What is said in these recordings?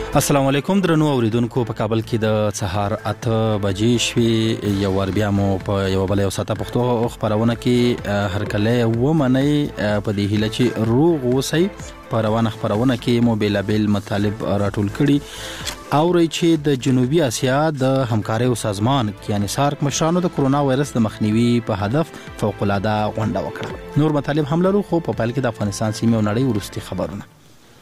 السلام علیکم درنو اوریدونکو په کابل کې د سهار 8 بجې شوي یو ور بیا مو په یو بل یو ساته پښتو خبرونه کې هر کله ومني په دې هیله چې روغ اوسئ په روانه خبرونه کې مو بیلابل مطالب راټول کړي او چې د جنوبي اسیا د همکارۍ سازمان یعنی سارک مشرانو د کرونا وایرس د مخنیوي په هدف فوق العاده غونډه وکړه. نور مطالب هم لرو خو په پیل کې د افغانستان سیمه او نړۍ ورستي خبرونه.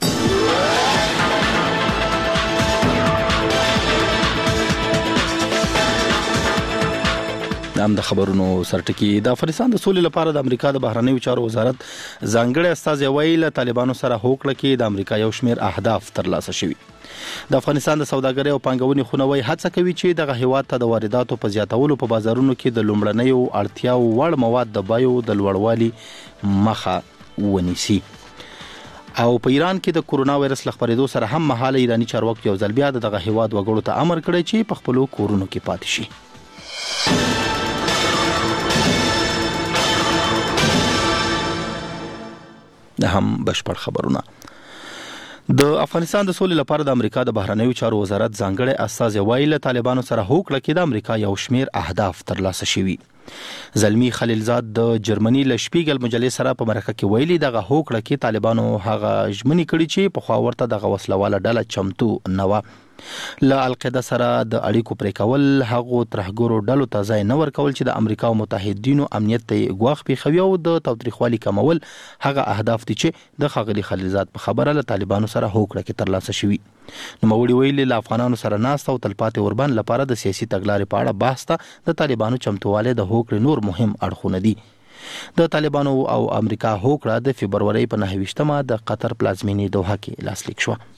د خبرونو سرټکی د افغانستان د سولې لپاره د امریکا د بهرنیو چارو وزارت ځانګړي استازي ویل طالبانو سره هوکړه کې د امریکا یو شمېر اهداف ترلاسه شوي. د افغانستان د سوداګرۍ او پانګونې خونوي هڅه کوي چې د هیواد ته د وارداتو په زیاتولو په بازارونو کې د لومړنیو اړتیاو وړ مواد د بیو د لوړوالي مخه ونیسي. او په ایران کې د کرونا وایرس لخبرېدو سره هم مهاله ایرانی چارواکي یو ځل بیا دغه هیواد وګړو ته امر کړی چې په خپل کورونو کې پاتې شي. هم بشپړ خبرونه. د افغانستان د سولې لپاره د امریکا د بهرنیو چارو وزارت ځانګړي استازي ویل طالبانو سره هوکړه کې د امریکا یو شمېر اهداف ترلاسه شوي. زلمی خلیلزاد د جرمني ل شپیګل مجلې سره په مرکه کې ویلي دغه هوکړه کې طالبانو هغه ژمنې کړي چې په خوا ورته د غوسلواله ډله چمتو نه و. له القاعده سره د اړیکو پرې کول هغه ترهګورو ډلو ته ځای نه ورکول چې د امریکا او متحدینو امنیت ته ګواښ پیښوي او د تاوتریخوالي کمول هغه اهداف دي چې د خاغلی خلیلزاد په خبره له طالبانو سره هوکړه کې ترلاسه شوي. نو موري ویلي له افغانانو سره ناست او تلپاتې وربان لپاره د سیاسي تګلارې په اړه بحث ته د طالبانو چمتواله د هوکړې نور مهم اړخونه دي. د طالبانو او امریکا هوکړه د فبرवरी په 9مه د قطر پلازمینې دوحه کې لاسلیک شو.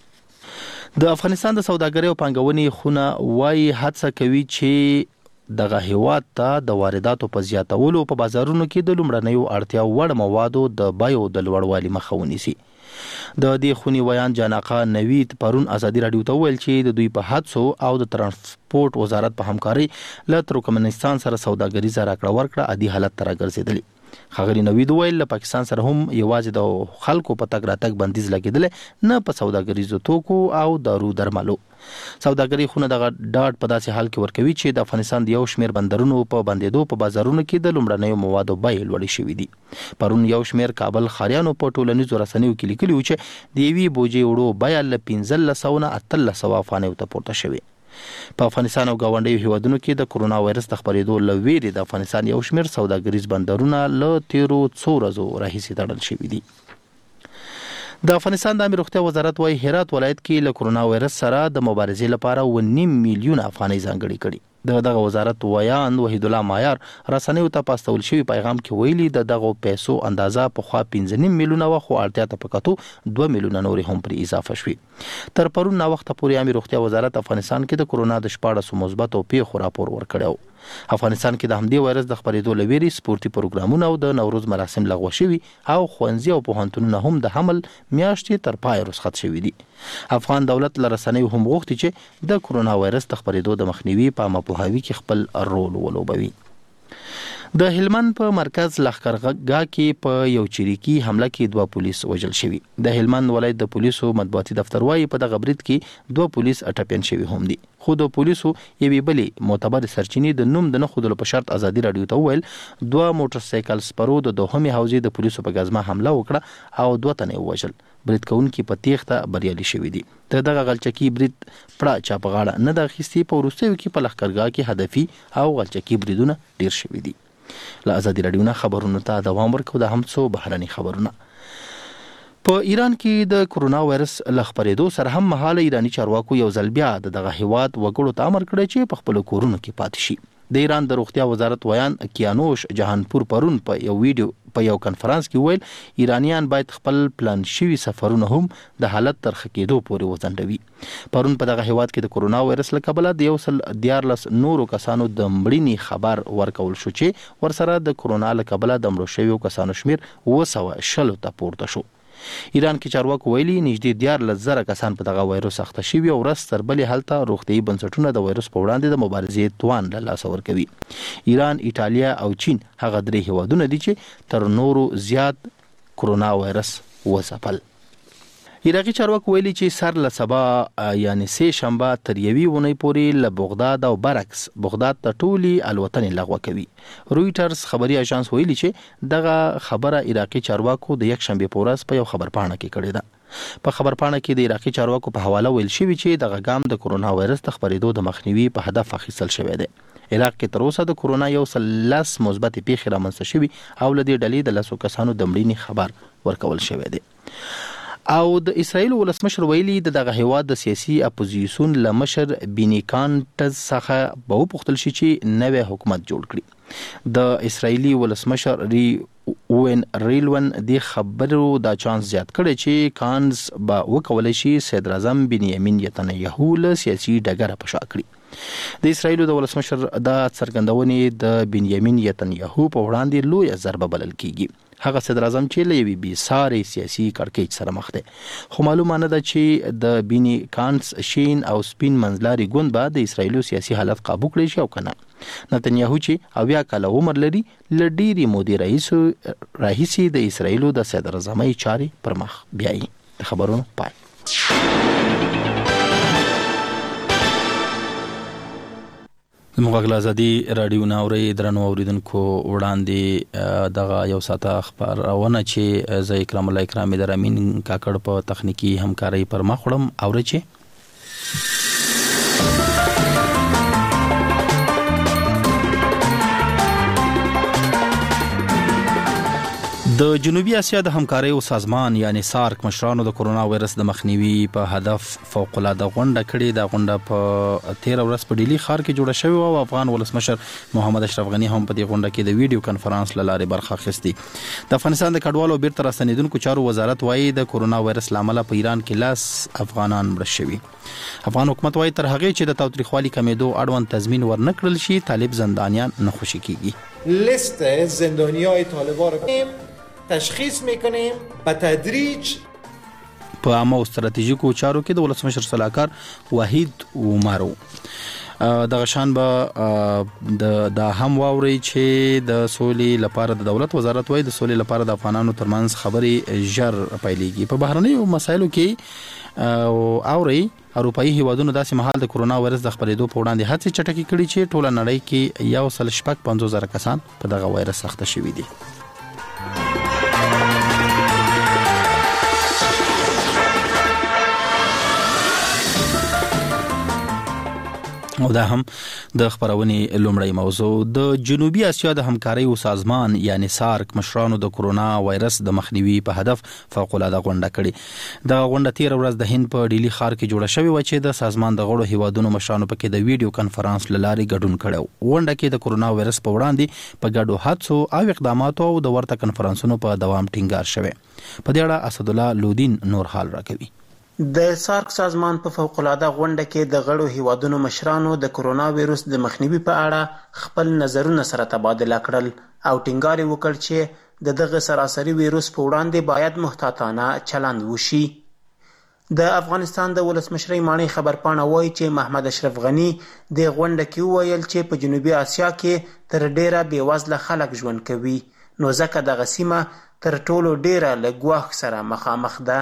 د افغانستان د سوداګرۍ او پانګونې خونه وايي هڅه کوي چې دغه هیواد ته د وارداتو په زیاتولو په بازارونو کې د لومړنیو اړتیا وړ موادو د بیو د لوړوالي مخه ونیسي. د دې خونی ویان جاناقه نوید پرون ازادي رادیو ته ویل چې د دوی په حادثو او د ترانسپورت وزارت په همکاري له ترکمنستان سره سوداګریزه راکړه ورکړه عادي حالت ته راګرځیدلی. خغری نوید ویل له پاکستان سره هم یوازې د خلکو په تګ راتګ بندیز لګیدل نه په سوداګریزو توکو او دارو درملو. سوداګري خونه د ډاډ په داسې حال کې ورکوي چې د افغانستان د یو شمېر بندرونو په بندیدو په بازارونو کې د لومړنیو موادو بیې لوړې شوې دي. پرون یو شمېر کابل خاریانو په ټولنیزو رسنیو کې لیکلي و چې د یوې بوجۍ وړو بیه له 1500 نه 1300 افغانیو ته پورته شوې. په افغانستان او گاونډیو هیوادونو کې د کرونا وایرس د خبرېدو لویری د افغانستان یو شمېر سوداګریز بندرونه له 13 ورځو راهیسې تړل شوي دي. د افغانستان د امیر روغتیا وزارت وايي هرات ولایت کې له کرونا وایرس سره د مبارزې لپاره 1.5 میلیون افغانۍ ځانګړي کړي. دغه وزارت ویان وحید الله مایار رسنیو ته پاستول شوی پیغام کې ویلي دغه پیسو اندازه په خوا 15 میلیونه و خو اړتیا ته پکاتو 2 میلیونه نور هم پر اضافه شوي. تر پرون نا وخت پورې امیر روغتیا وزارت افغانستان کې د کرونا د 14 مثبت او پیښو راپور ورکړو. افغانستان کې د همدې وایرس د خبرېدو لویری سپورتي پروګرامونه او د نوروز مراسم لغوه شوي او خوانزي او پوهنتونونه هم د حمل میاشتې تر پای رخصت شوي دي. افغان دولت لرسنۍ هم غوښتي چې د کرونا وایرس د خبرېدو د مخنیوي په مپوهاوي کې خپل رول ولوبوي. د هلمند په مرکز لخکرګاه کې په یو چریکي حمله کې 2 پولیس وژل شوي. د هلمند ولایت د پولیسو مطبوعاتي دفتر وايي په دغه برید کې 2 پولیس اټپین شوي هم دي. خو د پولیسو یوې بلې معتبر سرچینې د نوم د نه خودلو په شرط ازادي رادیو ته ویل 2 موټر سایکل سپرو د دوهمې حوزې د پولیسو په غزمه حمله وکړه او 2 تنه وژل. برید کوونکي په تیښته بریالي شوي دي. دغه غلچکی برید پړه چا په غاړه نه د اخیستي په وروستیو کې په لخکرګاه کې هدفي او غلچکی بریدونه ډیر شوي دي. له ازادي رادیو نه خبرونو ته دوام ورکوي د همڅو بهرني خبرونه. په ایران کې د کرونا وایرس لخبرېدو سره هم مهاله ایرانی چارواکو یو ځل بیا دغه هیواد وګړو ته امر کړی چې په خپل کورونو کې پاتې شي. د ایران د روغتیا وزارت ویان کیانوش جهانپور پرون په یو ویډیو په یو کانفرنس کې ویل ایرانیان باید خپل پلان شوي سفرونه هم د حالت تر ښه کېدو پورې وځنډوي. پرون په دغه هیواد کې د کرونا وایرس له کبله د 114 نورو کسانو د مړینې خبر ورکول شو چې ورسره د کرونا له کبله د مړو شویو کسانو شمیر 200 ته پورته شو. ایران کې چارواکو ویلي نږدې 14,000 کسان په دغه وایرس اخته شوي او ورځ تر بلې هلته روغتیايي بنسټونه د وایرس په وړاندې د مبارزې توان له لاسه ورکوي. ایران، ایټالیا او چین هغه 3 هیوادونه دي چې تر نورو زیات کرونا وایرس وځپل. عراقي چارواکو ویلي چې سر له سبا یعنی سه شنبه تر یوې اونۍ پورې له بغداد او برعکس بغداد ته ټولې الوتنې لغوه کوي. رويټرز خبري اژانس ویلي چې دغه خبره عراقي چارواکو د یک شنبه په ورځ په یو خبرپاڼه کې کړې ده. په خبرپاڼه کې د عراقي چارواکو په حواله ویل شوی چې دغه ګام د کرونا وایرس د خپرېدو د مخنیوي په هدف اخیستل شوی دی. عراق کې تر اوسه د کرونا یو سلس مثبت پیښې رامنځته شوي او له دې ډلې د لسو کسانو د مړینې خبر ورکول شوی دی. او د اسرایل ولسمشر ویلي دغه هیواد د سیاسي اپوزیسیون له مشر بینی کانټز څخه به وپوښتل شي چې نوی حکومت جوړ کړي. د اسرایلی ولسمشر اوین ریلون د خبرو د چانس زیات کړي چې کانز به وکولای شي صدر اعظم بنیامین نتنیاهو له سیاسي ډګره په شا کړي. د اسرایل د ولسمشر د څرګندونې د بنیامین نتنیاهو په وړاندې لوی ضربه بلل کیږي. هغه صدر اعظم چې له یوې بې ساري سیاسي کړکېچ سره مخ دی. خو معلومه نه ده چې د بینی کانټس شین او سپین منځلاري ګوند به د اسرایلو سیاسي حالت قابو کړی شي او کنه. نتنیاهو چې 80 کاله عمر لري ل ډېری مودې راهیسي د اسرایلو د صدر اعظمۍ چارې پر مخ بیایي. خبرونه پای. د مغاغل ازادي رادیو ناوري درنو اوریدونکو وړاندې دغه یو ساته خبرونه چې زه اکرام الله اکرامي در امین کاکړ په تخنیکی همکاري پر مخ وړم اوري چې د جنوبي اسیا د همکارۍ سازمان یعنی سارک مشرانو د کرونا وایرس د مخنیوي په هدف فوق العاده غونډه کړې. د غونډه په 13 ورځ په ډیلی ښار کې جوړه شوې او افغان ولسمشر محمد اشرف غنی هم په دې غونډه کې د ویډیو کانفرنس له لارې برخه اخیستې. د افغانستان د کډوالو بیرته راستنیدونکو چارو وزارت وایي د کرونا وایرس لامل په ایران کې 10 افغانان مړه شوي. افغان حکومت وایي تر هغه چې د تاوتریخوالي کمیدو اړوند تضمین ورنکړل شي طالب زندانیان نه خوشی کیږي. لیست زندانیای طالبان رو تشخیص میکنیم به تدریج. په عامه او ستراتیژیکو چارو کې د ولسمشر صلاحکار وحید عمرو دغه شان به د هم واوري چې د سولې لپاره د دولت وزارت وایي د سولې لپاره د افغانانو ترمنځ خبرې ژر پیلېږي. په بهرنیو مسایلو کې اوري اروپאי هیوادونو داسې مهال د کرونا وایرس د خپرېدو په وړاندې هڅې چټکې کړي چې ټوله نړۍ کې 1.50 کسان په دغه وایرس اخته شوي دي. او دا هم د خبرونې لومړی موضوع. د جنوبي اسیا د همکارۍ سازمان یعنی سارک مشرانو د کرونا وایرس د مخنیوي په هدف فوق العاده غونډه کړې. د غونډه 13 ورځ د هند په ډیلی ښار کې جوړه شوې و چې د سازمان د غړو هیوادونو مشرانو پکې د ویډیو کانفرنس لارې ګډون کړو. غونډه کې د کرونا وایرس په وړاندې په ګډو هڅو او اقداماتو او د ورته کانفرنسونو په دوام ټینګار شوه. په دې اړه اسد الله لودین نور حال راکوي. د سارک سازمان په فوق العاده غونډه کې د غړو هیوادونو مشرانو د کرونا وایرس د مخنیوي په اړه خپل نظرونه سره تبادله کړل او ټینګار وکړ چې دغه سراسري وایرس په وړاندې باید محتاطانه چلند وشي. د افغانستان د ولسمشرۍ ماڼۍ خبرپاڼه وایي چې محمد اشرف غنی د غونډه کې وویل چې په جنوبي اسیا کې تر ډیره بېوزله خلک ژوند کوي نو ځکه دغه سیمه تر ټولو ډیره له ګواښ سره مخامخ ده.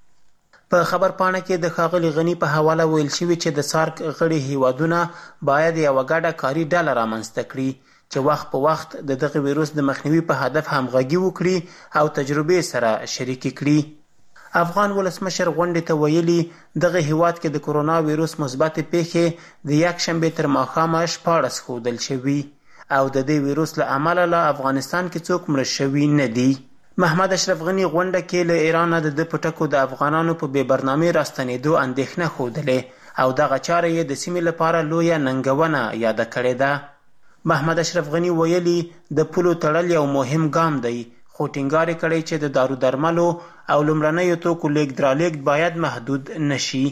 په خبرپاڼه کې د ښاغلي غني په حواله ویل شوي چې د سارک غړي هیوادونه باید یوه ګډه کاري ډله رامنځته کړي چې وخت په وخت د دغه ویروس د مخنیوي په هدف همغږي وکړي او تجربې سره شریکې کړي. افغان ولسمشر غونډې ته ویلي دغه هیواد کې د کرونا ویروس مثبت پیښې د یک شنبې تر ماښامه 14 ښودل شوي او د دې ویروس له امله له افغانستان کې څوک مړه شوي نه دي. محمد اشرف غنی غونډه کې له ایران د پټکو د افغانانو په بې برنامې راستنېدو اندېښنه ښودلې او دغه چاره یې د سیمې لپاره لویه ننګونه یاده کړې ده. محمد اشرف غنی ویلي د پولو تړل یو مهم ګام دی خو ټینګار یې کړی چې د دارو درملو او لومړنیو توکو لیږد رالېږد باید محدود نشي.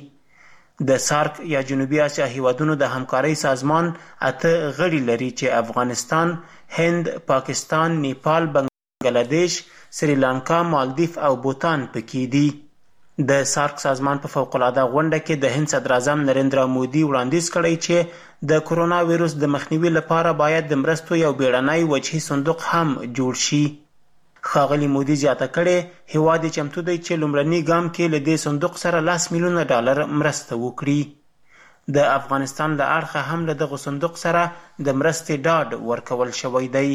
د سارک یا جنوبي اسیا هیوادونو د همکارۍ سازمان 8 غړي لري چې افغانستان، هند، پاکستان، نیپال، بنګلادیش، سریلانکا، مالدیف او بوتان پکې دي. د سارک سازمان په فوق العاده غونډه کې د هند صدر اعظم نریندرا مودي وړاندیز کړی چې د کرونا ویروس د مخنیوي لپاره باید د مرستو یو بیړنی وجهي صندوق هم جوړ شي. ښاغلي مودي زیاته کړې هیواد یې چمتو دی چې لومړني ګام کې له دې صندوق سره $10 میلیونه مرسته وکړي. د افغانستان له اړخه هم له دغه صندوق سره د مرستې ډاډ ورکول شوی دی.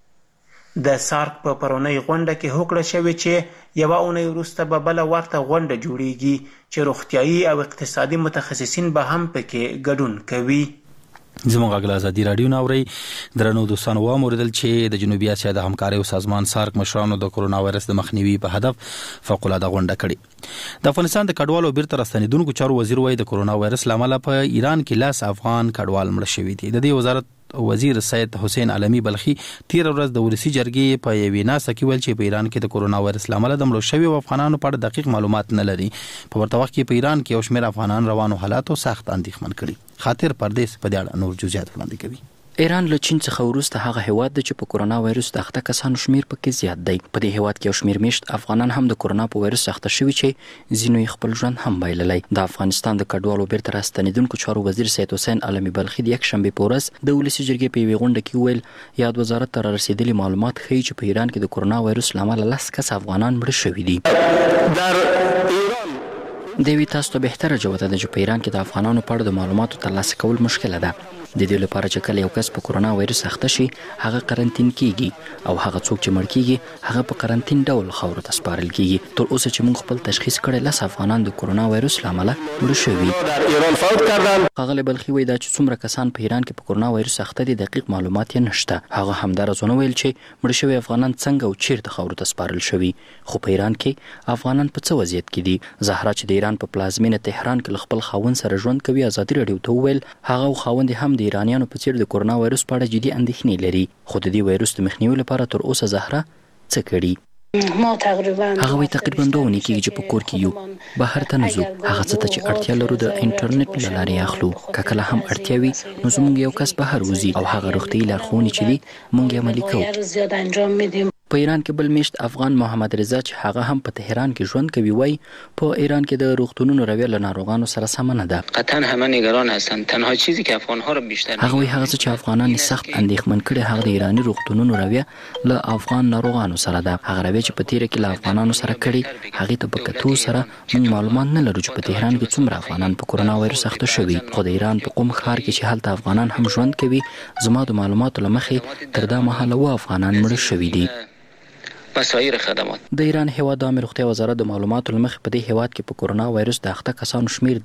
د سارک په پرونۍ غونډه کې هوکړه شوې چې یوه اونۍ وروسته به بله ورته غونډه جوړیږي چې روغتیایي او اقتصادي متخصصین به هم پکې ګډون کوي. زموږ غږ له ازادي راډیو نه اورئ. درنو دوستانو واوریدل چې د جنوبي اسیا د همکارۍ سازمان سارک مشرانو د کرونا وایرس د مخنیوي په هدف فوق‌العاده غونډه کړې. د افغانستان د کډوالو بیرته راستنیدونکو چارو وزیر وایي د کرونا وایرس له امله په ایران کې 10 افغان کډوال مړه شوي دي. د دې وزارت وزیر سید حسین علمی بلخی تیر ورځ د ولسی جرګې په یوې ناسته کې ویل چې په ایران کې د کرونا وایرس له امله د مړو شویو افغانانو په اړه دقیق معلومات نه لري. په ورته وخت کې په ایران کې یو شمېر افغانان روانو حالاتو سخت اندېښمن کړي. خاطر پردیس په دې اړه نور جزئیات وړاندې کوي. ایران له چین څخه وروسته هغه هیواد دی چې په کرونا وایرس د اخته کسانو شمیر پکې زیات دی. په دې هیواد کې یو شمیر میشت افغانان هم د کرونا په وایرس اخته شوي چې ځینو یې خپل ژوند هم بایللی. د افغانستان د کډوالو بیرته راستنیدونکو چارو وزیر سید حسین علمی بلخی د یکشنبې په ورځ د ولسي جرګې په یوې غونډه کې وویل یاد وزارت ته رارسېدلي معلومات ښیي چې په ایران کې د کرونا وایرس له امله 10 کس افغانان مړه شوي دي. د یوې تاسو ته بهتره جوته ده چې په ایران کې د افغانانو په اړه د معلوماتو ترلاسه کول مشکله ده. د دې لپاره چې کله یو کس په کرونا وایرس اخته شي هغه قرنطین کیږي او هغه څوک چې مړ کیږي هغه په قرنطین ډول خاورو ته سپارل کیږي. تر اوسه چې موږ خپل تشخیص کړی 10 افغانان د کرونا وایرس له امله مړه شوي. ښاغلی بلخي وایي دا چې څومره کسان په ایران کې په کرونا وایرس اخته دي دقیق معلومات یې نشته. هغه همدارسونه ویل چې مړه شوي افغانان څنګه او چیرته خاورو ته سپارل شوي. خو په ایران کې افغانان په څه وضعیت کې دي؟ زهرا چې د ایران په پلازمینه تهران کې خپل خاوند سره ژوند کوي ازادي راډیو ته وویل هغه او خاوند هم د ایرانیانو په څیر د کرونا وایرس په اړه جدي اندېښنې لري. خو د دې وایرس د مخنیوي لپاره تر اوسه زهرا څه کړي؟ هغه وایي تقریبا 2 اونۍ کېږي چې په کور کې یو بهر ته نه ځو. هغه څه ته چې اړتیا لرو د انټرنیټ له لارې اخلو. که کله هم اړتیا وي نو زموږ یو کس بهر وځي او هغه روغتیایي لارښوونې چې دي موږ یې عملي کوو. په ایران کې بل میشت افغان محمد رضا چې هغه هم په تهران کې ژوند کوي وایي په ایران کې د روغتونونو رویه له ناروغانو سره سمه نه ده. قطعا همه نگران هستند. تنها چیزی که افغان‌ها رو بیشتر هغه وایي هغه څه چې افغانان سخت اندېښمن کړي هغه د ایراني روغتونونو رویه له افغان ناروغانو سره ده. هغه رویه چې په تیره کې له افغانانو سره کړي هغې ته په کتو سره موږ معلومات نه لرو چې په تهران کې څومره افغانان په کرونا وایرس اخته شوي. خو د ایران په قم ښار کې چې هلته افغانان هم ژوند کوي زما د معلوماتو له مخې تر دا مهاله 2 افغانان مړه شوي دي. وسایر خدمات د ایران هیواد د عامه روغتیا وزارت د معلوماتو له مخې په دې هیواد کې په کرونا وایرس د اخته کسانو شمیر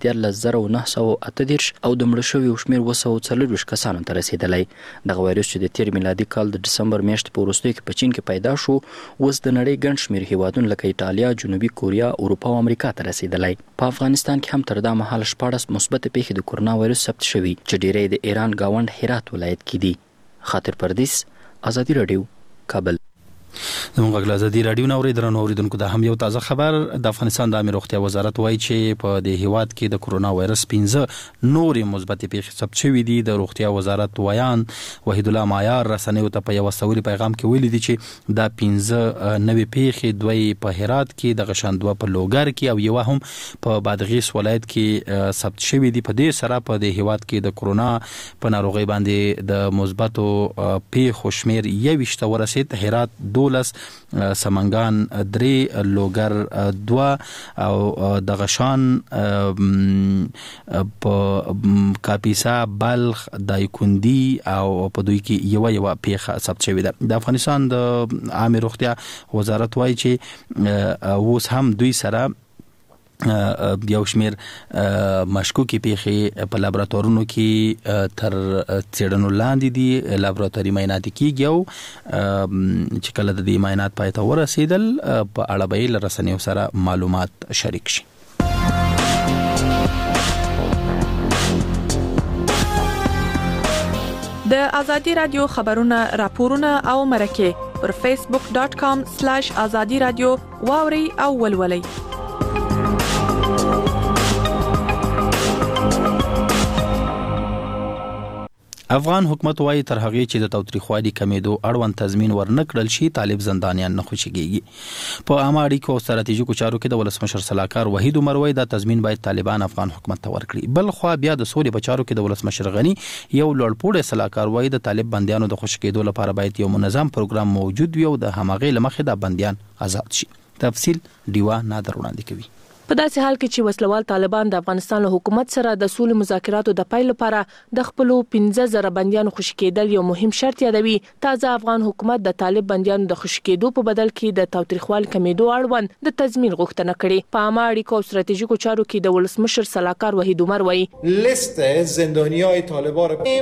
13938 او د مړه شویو شمیر 240 کسانو ته رسیدلی. دغه وایرس چې د تیر میلادي کال د ډسمبر میاشتې په وروستیو کې په چین کې پیدا شو اوس د نړۍ ګڼ شمیر هیوادونو لکه ایټالیا، جنوبي کوریا، اروپا او امریکا ته رسیدلی. په افغانستان کې هم تر دا مهاله 14 مثبت پیښې د کرونا وایرس ثبت شوي چې ډیری د ایران گاونډ هرات ولایت کې دي. خاطر پردیس، ازادي راډیو، کابل. زموږ غږ له ازادي راډیو نه اورئ. درنو اوریدونکو دا هم یو تازه خبر. د افغانستان د عامه روغتیا وزارت وایي چې په دې هیواد کې د کرونا وایرس 15 نورې مثبت پیښې ثبت شوي دي. د روغتیا وزارت ویان وحید الله معیار رسنیو ته په یو سوري پیغام کې ویلي دي چې دا 15 نوې پیښې دوی په هرات کې د غشاندوه په لوګر کې او یو هم په بادغیس ولایت کې ثبت شوي دي. په دې سره په دې هیواد کې د کرونا په ناروغۍ باندې د مثبتو پیښو شمیر 21 ورسید. هرات 12، سمنګان 3، لوګر 2 او د غشان په کاپیسا، بلخ، دایکندي او په دوی کې یو پیښه ثبت شوې ده. د افغانستان د عامه روغتیا وزارت وایي چې اوس هم دوی سره یو شمیر مشکوکې پیښې په لابراتوارونو کې تر څېړنو لاندې دي. لابراتواري معاینات کېږي او چې کله د دې معاینات پای ته ورسېدل په اړه به یې له رسنیو سره معلومات شریک شي. د ازادي راډیو خبرونه، راپورونه او مرکې پر facebook.com/azadi radio واوري او ولولئ. افغان حکومت وايي تر هغه چې د تاوتریخوالي کمیدو اړوند تضمین ورنکړل شي طالب زندانیان نه خوشیږي. په عامه اړیکو او ستراتیژیکو چارو کې د ولسمشر صلاحکار وحید عمر وايي دا تضمین باید طالبان افغان حکومت ته ورکړي. بل خو بیا د سولې په چارو کې د ولسمشر غنی یو لوړپوړی صلاحکار وايي د طالب بندیانو د خوشی کېدو لپاره باید یو منظم پروګرام موجود وي او د همغې لمخې د بندیان آزاد شي. تفصیل دیوا نادر وړاندې کوي. په داسې حال کې چې وسلوال طالبان د افغانستان له حکومت سره د سولې مذاکراتو د پیل لپاره د خپل 15,000 بندیانو خوشی کېدل یو مهم شرط یادوي. تازه افغان حکومت د طالب بندیانو د خوشی کېدو په بدل کې د تاوتریخوالي کمیدو اړوند د تضمین غوښتنه کړې. په عامه اړیکو او ستراتیژیکو چارو کې د ولسمشر صلاحکار وحید عمر وایي لیست زندانیای طالبان رو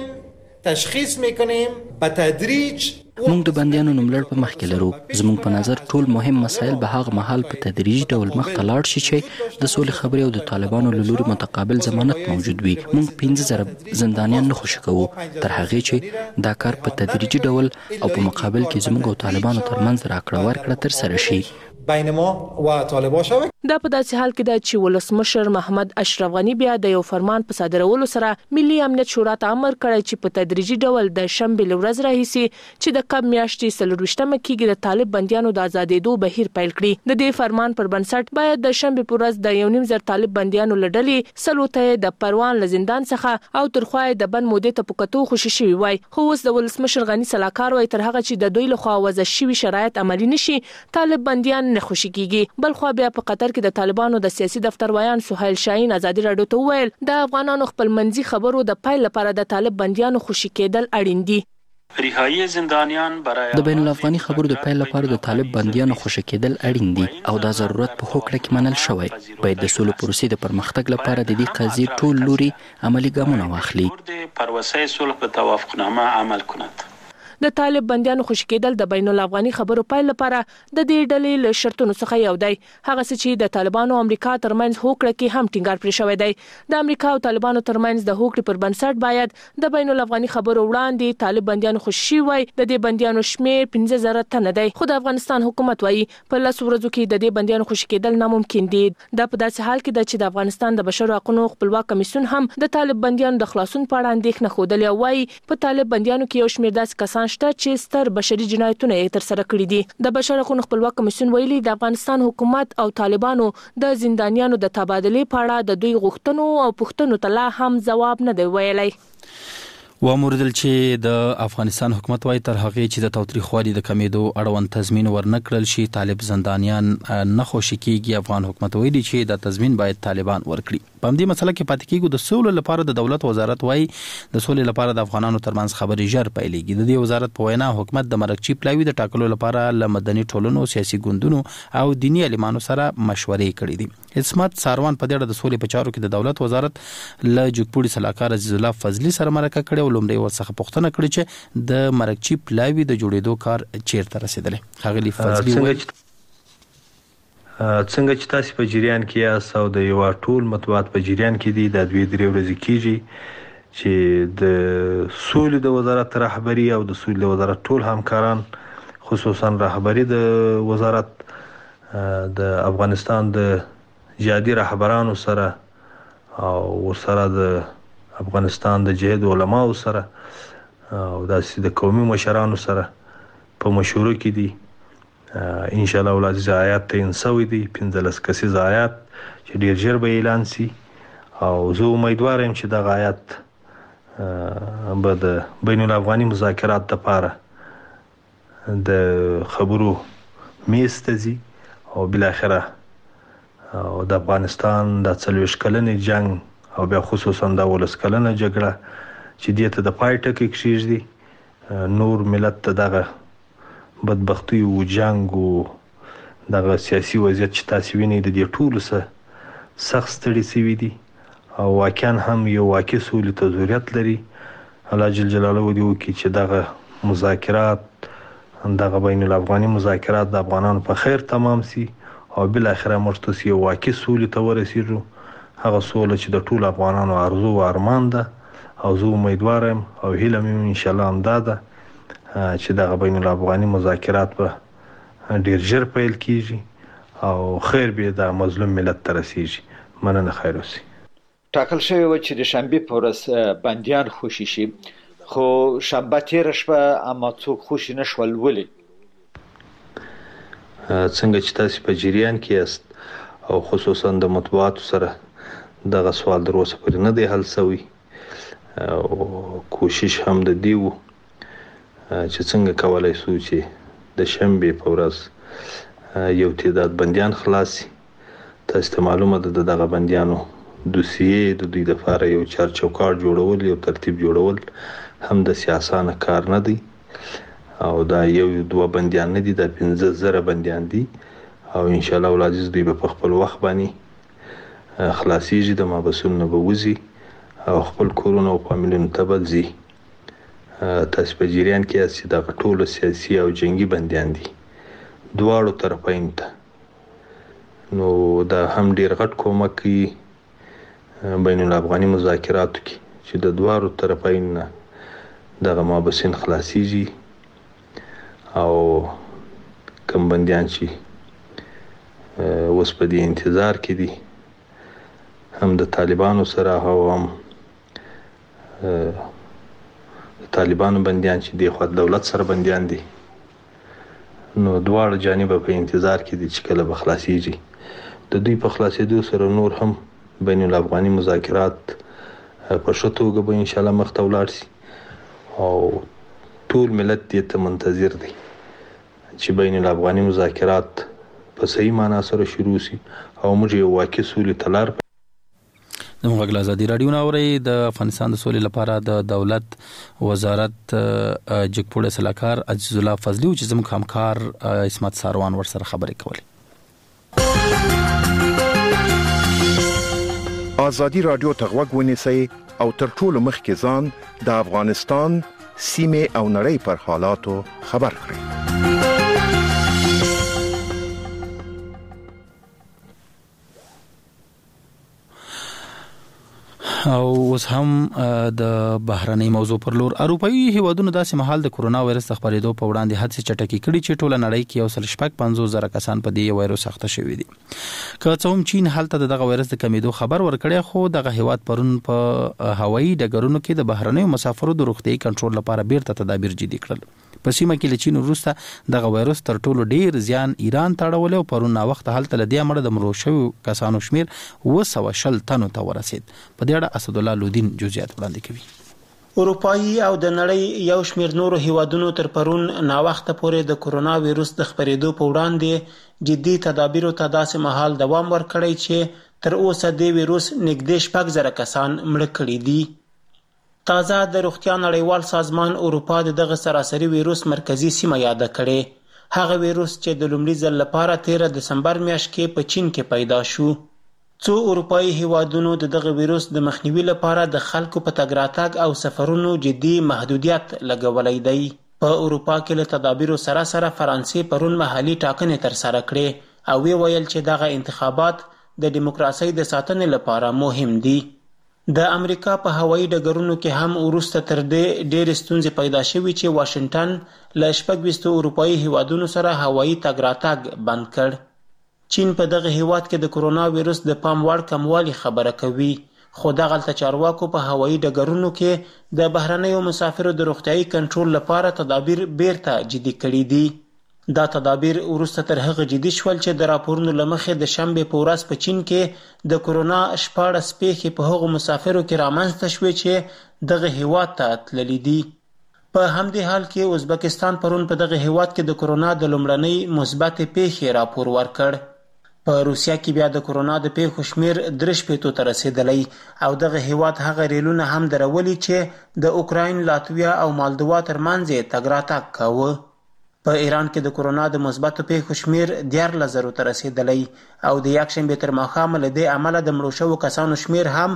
تشخیص میکنیم به تدریج. موږ د بندیانو نوملړ په مخ کې لرو. زموږ په نظر ټول مهم مسایل به هغه مهال په تدریجي ډول مخ ته لاړ شي چې د سولې خبرې او د طالبانو له لوري متقابل ضمانت موجود وي. موږ 15,000 زندانیان نه خوشي کوو تر هغې چې دا کار په تدریجي ډول او په مقابل کې زموږ او طالبانو ترمنځ راکړه ورکړه ترسره شي. بین ما و طالبان شوه. دا په داسې حال کې ده چې ولسمشر محمد اشرف غنی بیا د یو فرمان په صادرولو سره ملي امنیت شورا ته امر کړی چې په تدریجي ډول د شنبې ورځ راهیسي چې د کب میاشتې 24مه کېږي د طالب بندیانو د آزادېدو بهیر پیل کړي. د دې فرمان پر بنسټ باید د شنبې پر ورځ د 1.5 طالب بندیانو لړلې سلوته د پروان له زندان څخه او ترخوای د بند مودې ته پکتو خوشی شوی وای. خو اوس د ولسمشر غنی صلاحکار وای تر هغه چې د دوی لخوا وضع شوی شرایط عملی نشي طالب بندیان نه خوشی کیږي. بل خو بیا په قطر کې د طالبانو د سیاسي دفتر ویان سهیل شاهین ازادي راډیو ته ویل د افغانانو خپل منځي خبرو د پایل لپاره د طالب بندیانو خوشی کېدل اړین دي. رهایی زندانیان برای د بین الافغاني خبرو د پیل لپاره د طالب بندیانو خوشی کېدل اړین دي او دا ضرورت په هوکړه کې منل شوی. باید د سولې پروسې د پرمختګ لپاره د دې قضیې ټول لوري عملی ګامونه واخلي. پروسه صلح په توافقنامه عمل کند. د طالب بندیانو خوشی کېدل د بین الافغاني خبرو پیل لپاره د دې ډلې له شرطونو څخه یو دی. هغه څه چې د طالبانو او امریکا ترمنځ هوکړه کې هم ټینګار پرې شوی دی. د امریکا او طالبانو ترمنځ د هوکړې پر بنسټ باید د بین الافغاني خبرو وړاندې طالب بندیانو خوشي وای. د دې بندیانو شمیر 15,000 تنه دی. خو د افغانستان حکومت وایي په 10 ورځو کې د دې بندیانو خوشي کېدل ناممکن دي. دا په داسې حال کې ده چې د افغانستان د بشري حقوقو خپلواک کمیسیون هم د طالب بندیانو د خلاصون په اړه اندېښنه خوده وایي په طالب بندیانو کې یو شمیر داسې کسان شته چې ستر بشري جنایتونه یې تر سره کړي دي. د بشري حقوقو خپلواک کمیسیون ویلي د افغانستان حکومت او طالبانو د زندانیانو د تبادلې په اړه د دوی غوښتنو او پوښتنو ته لا هم جواب نه دی ویلی. واموردل چې د افغانستان حکومت وايي تر هغه چې د تاوتریخوالي د کمیدو اړوند تضمین ورنکړل شي طالب زندانیان نه خوشي کیږي. افغان حکومت وایي چې د تضمین باید طالبان ورکړي. په دې مسله کې پاتې کېږي د سولې لپاره د دولت وزارت وايي د سولې لپاره د افغانانو ترمنځ خبرې ژر پیلېږي. د دې وزارت په وینا حکومت د مرکچی پلاوی د ټاکلو لپاره له مدني ټولنو سیاسي ګوندونو او دینی عالمانو سره مشورې کړې دي. عصمت ساروان په دې د سولې په چارو کې د دولت وزارت له جګپوړي صلاحکار عزیز الله فضلی سره مرکه کړې او لومړی ورڅخه پوښتنه کړې چې د مرکچی پلاوی د جوړېدو کار چیرته رسیدلی. خغلی فضلی وایي څنګه چې تاسو په جریان کې یاست او د یو ټول مطبوعات په جریان کې دي د 2-3 ورځې کېږي چې د سولې د وزارت رهبری او د سولې د وزارت ټول همکاران خصوصا رهبری د وزارت د افغانستان د جهادي رهبرانو سره او ورسره د افغانستان د جهاد علماو سره او د قومي مشرانو سره په مشورو کې دي. ان شاء الله ولادي آیات ته انسوي دي 15 کسیز آیات چې ډیر ژر به اعلان سي او زه امیدوار یم چې دا آیات به د بین الافغاني مذاکرات لپاره د خبرو میز ته ځي او بل اخره او د افغانستان د 40 کلنې جنگ او بیا خصوصا د 19 کلنې جګړه چې دې ته د پای ټکی کېږي نور ملت ته دغه بدبختی او جنگ او دغه سیاسي وضعیت چې تاسو وینئ د دې ټولو سره سخت ستړي شوي دي او واقعا هم یو واقع سولې ته ضرورت لري. الله جل جلاله دې وکړي چې دغه مذاکرات دغه بین الافغاني مذاکرات د افغانانو په خیر تمام سي او بل اخره مرتس یو واقع سولې ته ورسیږو. هغه سوله چې د ټول افغانانو ارزو او ارمان ده او زه امیدوار یم او هیله مې ان شاء الله هم ده چې دغه بین الافغاني مذاکرات په ډیر ژر پیل کیږي او خیر به د مظلوم ملت ته رسیږي. مننه، خیر اوسئ. ټاکل شوی و چې د شنبې په ورځ بندیان خوشي شي خو شنبه تېره شوه اما څوک خوشي نه شول. ولې؟ څنګه چې تاسو په جریان کې یاست او خصوصا د مطبوعاتو سره دغه سوال در اوسه پورې نه دی حل شوی او کوشش هم د دې و چې څنګه کولای شو چې د شنبې په ورځ یو تعداد بندیان خلاصي. تاسو ته معلومه ده دغه بندیانو دوسیې د دوی لپاره یو چارچوکاټ جوړول، یو ترتیب جوړول هم د سیاسانه کار نه دی او دا یو دوه بندیان نه دي، دا 15,000 بندیان دي او ان شاء الله ولعزیز دوی په خپل وخت باندې خلاصيږي، د مابسون نه بوزي او خپل کورونه او فامیلونو ته بځي. تاسو په جریان کې چې دا ټول سیاسي او جنگي بندیان دي دواړو طرفین ته، نو دا هم ډیر غټ کومک کوي بین الافغاني مذاکراتو کې چې د دواړو طرفین نه دغه مابسین خلاصيږي او کوم بندیان چې اوس په دې انتظار کې دي هم د طالبانو سره او هم طالبانو بندیان چې دی خو دولت سره بندیان دي، نو دواړه جانب په انتظار کې دي چې کله به خلاصيږي. د دوی په خلاصېدو سره نور هم بین الافغاني مذاکرات په ښه توګه به ان شاء الله مخ ته ولاړ شي او ټول ملت دې ته منتظر دی چې بین الافغاني مذاکرات په صحیح معنا سره شروع شي او موږ یو واقعي سولې ته لار زموږ غږ ازادي رادیو ناوري د افغانستان د سولې لپاره د دولت وزارت جګپوړې سلاکار عزیز الله فضلی او چې زموږ همکار اسمت ساروان ورسره خبرې کولې. ازادي رادیو ته غوږ ونیسئ او تر ټولو مخکې ځان د افغانستان سیمه او نړۍ پر حالاتو خبر کړئ. او اوس هم د بهرنۍ موضوع پر لور اروپאי هیوادونو داسې مهال د کورونا وایرس د خپرېدو په وړاندې هڅې چټکې کړې چې ټوله نړۍ کې 150,000 کسان په دې وایرس اخته شوي دي. که څه هم چین هلته دغه وایرس د کمیدو خبر ورکړی، خو دغه هیواد پرون په هوایي ډګرونو کې د بهرنیو مسافرو د روغتي کنټرول لپاره بیرته تدابیر جدي کړل. په سیمه کې له چین وروسته دغه وایرس تر ټولو ډیر زیان ایران ته اړولی او پرون وخت هلته له دې امله د مړو شویو کسانو شمیر 260 تنو ته ورسید. په دې اړه اسد الله لودین جزئیات وړاندې کوي. اروپאי او د نړۍ یو شمېر نورو هیوادونو تر پرون ناوخته پورې د کورونا وایرس د خپرېدو په وړاندې جدي تدابیرو ته داسې مهال دوام ورکړی چې تر اوسه د وایرس نږدې 6,000 کسان مړه کړي دي. تازه د روغتیا نړیوال سازمان اروپا دغه سراسري وایرس مرکزی سیمه یاد کړي، هغه وایرس چې د لومړي ځل لپاره 13 دسمبر میاشت کې په چین کې پیدا شو. څو اروپאי هیوادونو دغه وایرس د مخنیوي لپاره د خلکو په تګ راتګ او سفرونو جدي محدودیت لګولای دی. په اروپا کې له تدابیرو سره سره فرانسې پرون محلي ټاکنې ترسره کړې او ویل چې دغه انتخابات د دیموکراسۍ د ساتنې لپاره مهم دي. د امریکا په هوایي ډګرونو کې هم وروسته تر دې ډېرې ستونزې پیدا شوې چې واشنگټن له 26 اروپאי هیوادونو سره هوایي تګ راتګ بند کړ. چین په دغه هیواد کې د کورونا وایرس د پام وړ کموالي خبره کوي، خو دغلته چارواکو په هوایي ډګرونو کې د بهرنیو مسافرو د روغتیايي کنټرول لپاره تدابیر بیرته جدي کړي دي. دا تدابیر وروسته تر هغه جدي شول چې د راپورونو له مخې د شنبې په ورځ په چین کې د کورونا 14 پیښې په هغو مسافرو کې رامنځته شوې چې دغه هیواد ته تللي دي. په همدې حال کې ازبکستان پرون په دغه هیواد کې د کورونا د لومړنۍ مثبت پیښې راپور ورکړ. په روسیا کې بیا د کورونا د پیښو شمیر 3 ته رسیدلی او دغه هیواد هغه ریلونه هم درولي چې د اوکراین، لاتویا او مالدوا ترمنځ تګ راتګ کاوه. په ایران کې د کورونا د مثبتو پیښو شمیر 14,000 ته رسیدلی او د یکشنبې تر ماښامه له دې امله د مړو شوو کسانو شمیر هم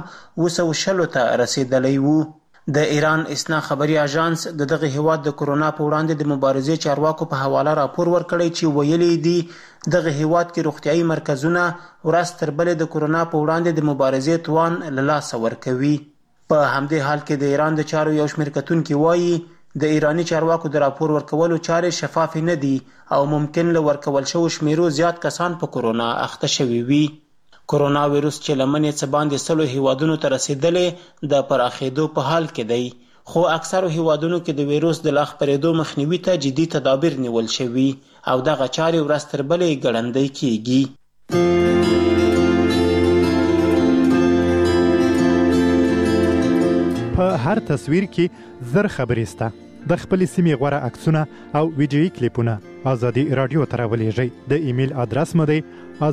260 ته رسیدلی وو. د ایران اسنا خبري اژانس دغه هیواد د کورونا په وړاندې د مبارزې چارواکو په حواله راپور ورکړی چې ویلي دي دغه هیواد کې روغتیايي مرکزونه ورځ تر بلې د کورونا په وړاندې د مبارزې توان له لاسه ورکوي. په همدې حال کې د ایران د چارو یو شمېر کتونکي وایي د ایرانی چارواکو د راپور ورکولو چارې شفاف نه دي او ممکن له ورکول شوو شمیرو زیات کسان په کورونا اخته شوي وي. کورونا وایرس چې لمنې څه باندې 100 هیوادونو ته رسیدلې د پراخېدو په حال کې دی. خو اکثرو هیوادونو کې د ویروس د لا خپرېدو مخنیوي ته جدي تدابیر نیول شوي او دغه چارې ورځ تر بلې ګړندۍ کیږي. په هر تصویر کې زر خبرې سته. د خپلې سیمې غوره عکسونه او ویډیویي کلیپونه ازادي راډیو ته راولېږئ. د ایمیل ادرس مو دی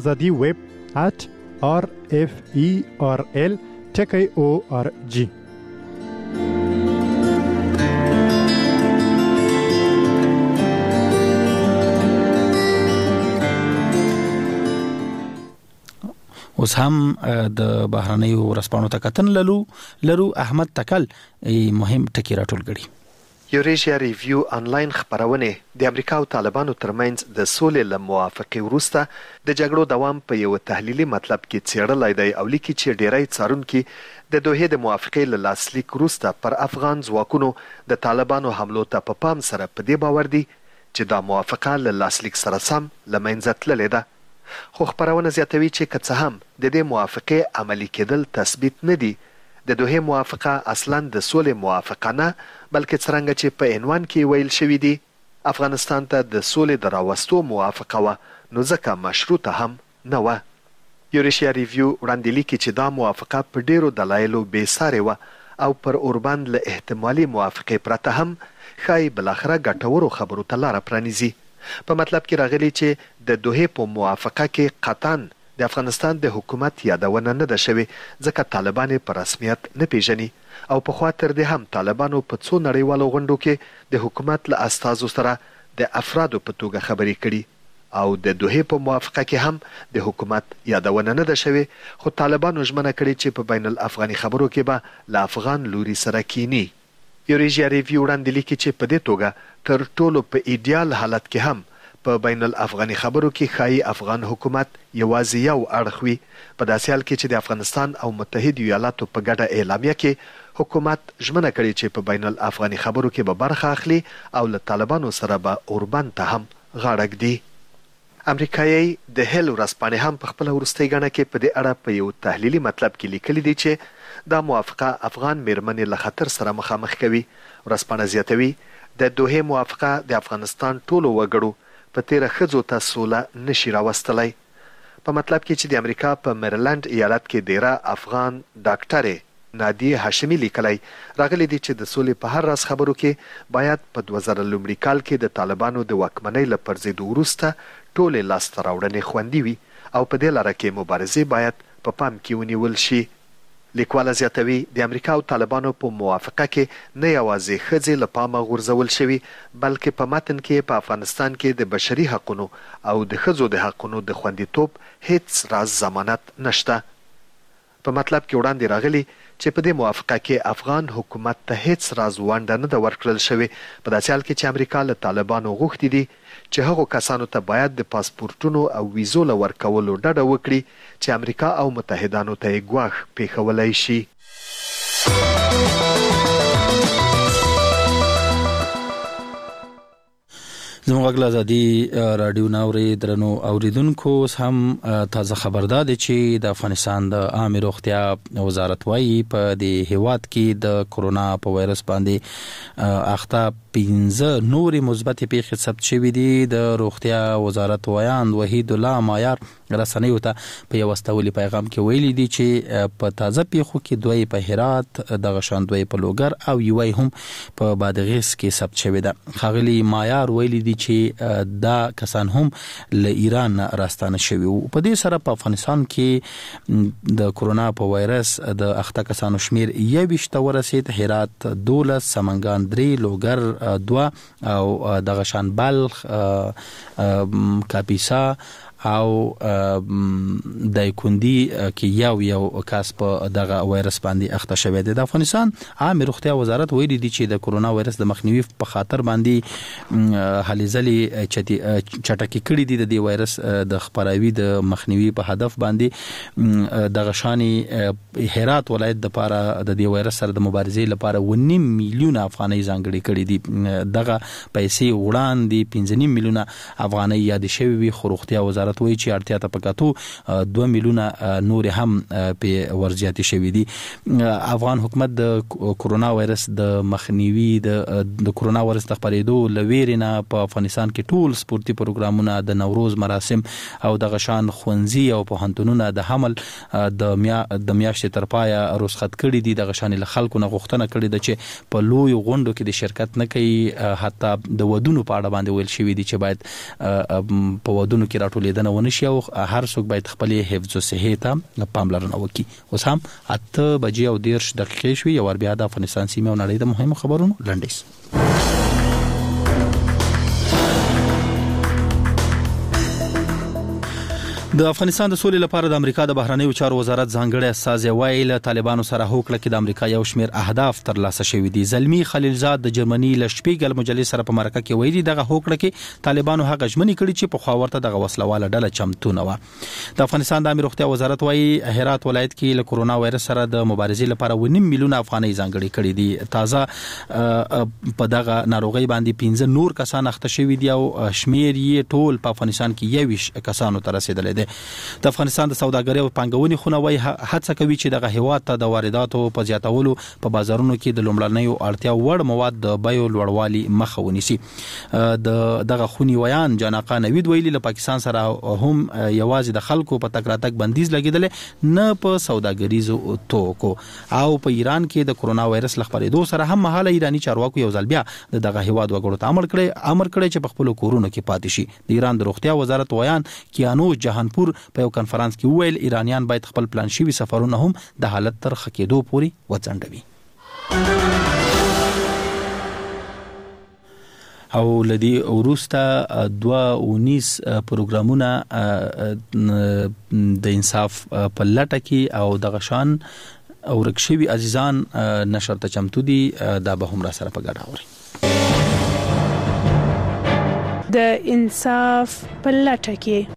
azadi@referl.org. اوس هم د بهرنیو ورځپاڼو ته کتن لرو. احمد تکل مهم ټکی راټول کړي. یوریشیا ریویو آنلاین خبرونه د امریکا او طالبانو ترمنځ د سولې له موافقې وروسته د جګړو دوام په یو تحلیلي مطلب کې څېړلی دی او لیکي چې ډیری څارونکي د دوحې د موافقې له لاسلیک وروسته پر افغان ځواکونو د طالبانو حملو ته په پام سره په دې باور دي چې دا موافقه له لاسلیک سره سم له منځه تللې ده. خو خبرونه زیاتوي چې که څه هم د دې موافقې عملي کېدل تثبیت نه دي، د دوحې موافقه اصلاً د سولې موافقه نه بلکې څرنګه چې په عنوان کې ویل شوي دي افغانستان ته د سولې د راوستو موافقه وه، نو ځکه مشروطه هم نه وه. یوریشیا ریویو وړاندې لیکي چې دا موافقه په ډیرو دلایلو بې سارې وه او پر اوربند له احتمالي موافقې پرته هم ښایي بالاخره ګټورو خبرو ته لاره پرانیزي. په مطلب کې راغلي چې د دوحې په موافقه کې قطعاً د افغانستان د حکومت یادونه نه ده شوې ځکه طالبان په رسمیت نه پیژني او پخوا تر دې هم طالبانو په څو نړیوالو غونډو کې د حکومت له استازو سره د افرادو په توګه خبرې کړي او د دوحې په موافقه کې هم د حکومت یادونه نه ده شوې، خو طالبانو ژمنه کړې چې په بین الافغاني خبرو کې به له افغان لوري سره کینی. یوریشیا ریویو وړاندې لیکي چې په دې توګه تر ټولو په ایډیال حالت کې هم په بین الافغاني خبرو کې ښایي افغان حکومت یوازې یو اړخ وي، په داسې حال کې چې د افغانستان او متحدو ایالاتو په ګډه اعلامیه کې حکومت ژمنه کړې چې په بین الافغاني خبرو کې به برخه اخلي او له طالبانو سره به اوربند ته هم غاړه ږدي. امریکایي د هیل ورځپاڼې هم په خپله وروستۍ ګڼه کې په دې اړه په یو تحلیلي مطلب کې لیکلي دي چې دا موافقه افغان میرمنې له خطر سره مخامخ کوي. ورځپاڼه زیاتوي د دوحې موافقه د افغانستان ټولو وګړو په تیره ښځو ته سوله نشي راوستلی. په مطلب کې چې د امریکا په میریلند ایالت کې دیره افغان ډاکټرې نادیه هاشمي لیکلی راغلی دي چې د سولې په هر راز خبرو کې باید په 2001 کال کې د طالبانو د واکمنۍ له پرځېدو وروسته ټولې لاسته راوړنې خوندي وي او په دې لاره کې مبارزې باید په پام کې ونیول شي. لیکواله زیاتوي د امریکا او طالبانو په موافقه کې نه یوازې ښځې له پامه غورځول شوي بلکې په متن کې په افغانستان کې د بشري حقونو او د ښځو د حقونو د خوندیتوب هیڅ راز ضمانت نشته. په مطلب کې وړاندې راغلي چې په دې موافقه کې افغان حکومت ته هیڅ راز ونډه نه ده ورکړل شوې، په داسې حال کې چې امریکا له طالبانو غوښتي دي چې هغو کسانو ته باید د پاسپورټونو او ویزو له ورکولو ډډه وکړي چې امریکا او متحدانو ته یې ګواښ پیښولی شي. زموږ غږ ازادي رادیو ناوري درنو اوریدونکو هم تازه خبردار دي چې د افغانستان د عامه روغتیا وزارت وايي په دې هیواد کې د کورونا په وایرس باندې اخته 15 نورې مثبت پیښې ثبت شوې دي. د روغتیا وزارت وایاند وحید الله مایار رسنیو ته په یو استولي پیغام کې ویلي دي چې په تازه پیښو کې دوی په هرات د غشان دوی په لوګر او یوې هم په بادغیس کې ثبت شوې ده. خاغلی مایار ویلي دي چې دا کسان هم له ایران راستانه شوي وو. په دې سره په افغانستان کې د کورونا په وایرس د اخته کسانو شمیر 21 ته ورسید. هرات 12، سمنګان 3، لوګر 2 او د غشان بلخ، کاپیسا او دایکوندی کې یو کس په دغه وایرس باندې اخته شوی دی. د افغانستان عامه روغتیا وزارت ویلي دی چې د کورونا وایرس د مخنیوي په خاطر باندې هلې ځلې چټکې کړې دي. د دې وایرس د خپراوي د مخنیوي په هدف باندې د غشاني هرات ولایت د لپاره د دې وایرس سره د مبارزې لپاره 1.5 میلیون افغانۍ ځانګړي کړې دي. دغه پیسې وړاندې 15 میلیون افغانۍ یاد شوی وي، خو روغتیا وزارت وزارت وایي چې اړتیا ته پکاتو 2 میلیونه نور هم په ورزياتي شوې دي. افغان حکومت د کورونا وایرس د مخنیوي د کورونا وایرس د خپرېدو لویرینه په افغانستان کې ټول سپورتي پروګرامونه د نوروز مراسم او د غشان خونځي او پوهنتونونه د حمل د میاشتې تر پایه رخصت کړي دي. د غشان له خلکو نه غوښتنه کړې ده چې په لوی غونډو کې د شرکت نه کوي. حتی د ودونو په اړه باندې ویل شوی دي چې باید په ودونو کې راټولیدنه ونه شي او هر څوک باید خپل حفظ او صحت ته پاملرنه وکړي. اوس هم 8 بجې او 10 دقیقې شوي. یو بیا د افغانستان سیمه او نړۍ د مهمو خبرونو لنډیز. د افغانستان د سولې لپاره د امریکا د بهرنیو چارو وزارت ځانګړی استازی وایي له طالبانو سره هوکړه کې د امریکا یو شمېر اهداف ترلاسه شوي دي. زلمی خلیلزاد د جرمني له شپیګل مجلې سره په مرکه کې ویلي دغه هوکړه کې طالبانو هغه ژمنې کړي چې په خوا ورته دغه وسلواله ډله چمتو نه وه. د افغانستان د امیر روغتیا وزارت وایي هرات ولایت کې له کورونا وایرس سره د مبارزې لپاره 1.5 میلیونه افغانۍ ځانګړي کړي دي. تازه په دغه ناروغي باندې 15 نور کسان اخته شوي دي او شمیر یې ټول په افغانستان کې 21 کسانو ته رسیدلي دي. د افغانستان د سوداګرۍ او پانګونې خونه وایي هڅه کوي چې دغه هیواد ته د وارداتو په زیاتولو په بازارونو کې د لومړنیو اړتیا وړ مواد د بیو لوړوالي مخه ونیسي. دغه خونی ویان جان آقا نوید ویلي له پاکستان سره هم یوازې د خلکو په تک راتګ بندیز لګیدل نه په سوداګریزو توکو. او په ایران کې د کورونا وایرس لخپرېدو سره هم مهاله ایرانی چارواکو یو ځل بیا دغه هیواد وګړو ته امر کړی چې په خپل کورونو کې پاتې شي. د ایران د روغتیا وزارت ویان کیانو جهان په یو کنفرانس کې ویل ایرانیان باید خپل پلان شوي سفرونه هم د حالت تر ښه کېدو پورې وځنډوي. او لدی وروسته 219 پروګرامونه د انصاف په لټه کې او د غشان او رکشوي عزیزان نشر ته چمتو دي. دا به هم را سره په ګډه اوري. د انصاف په لټه کې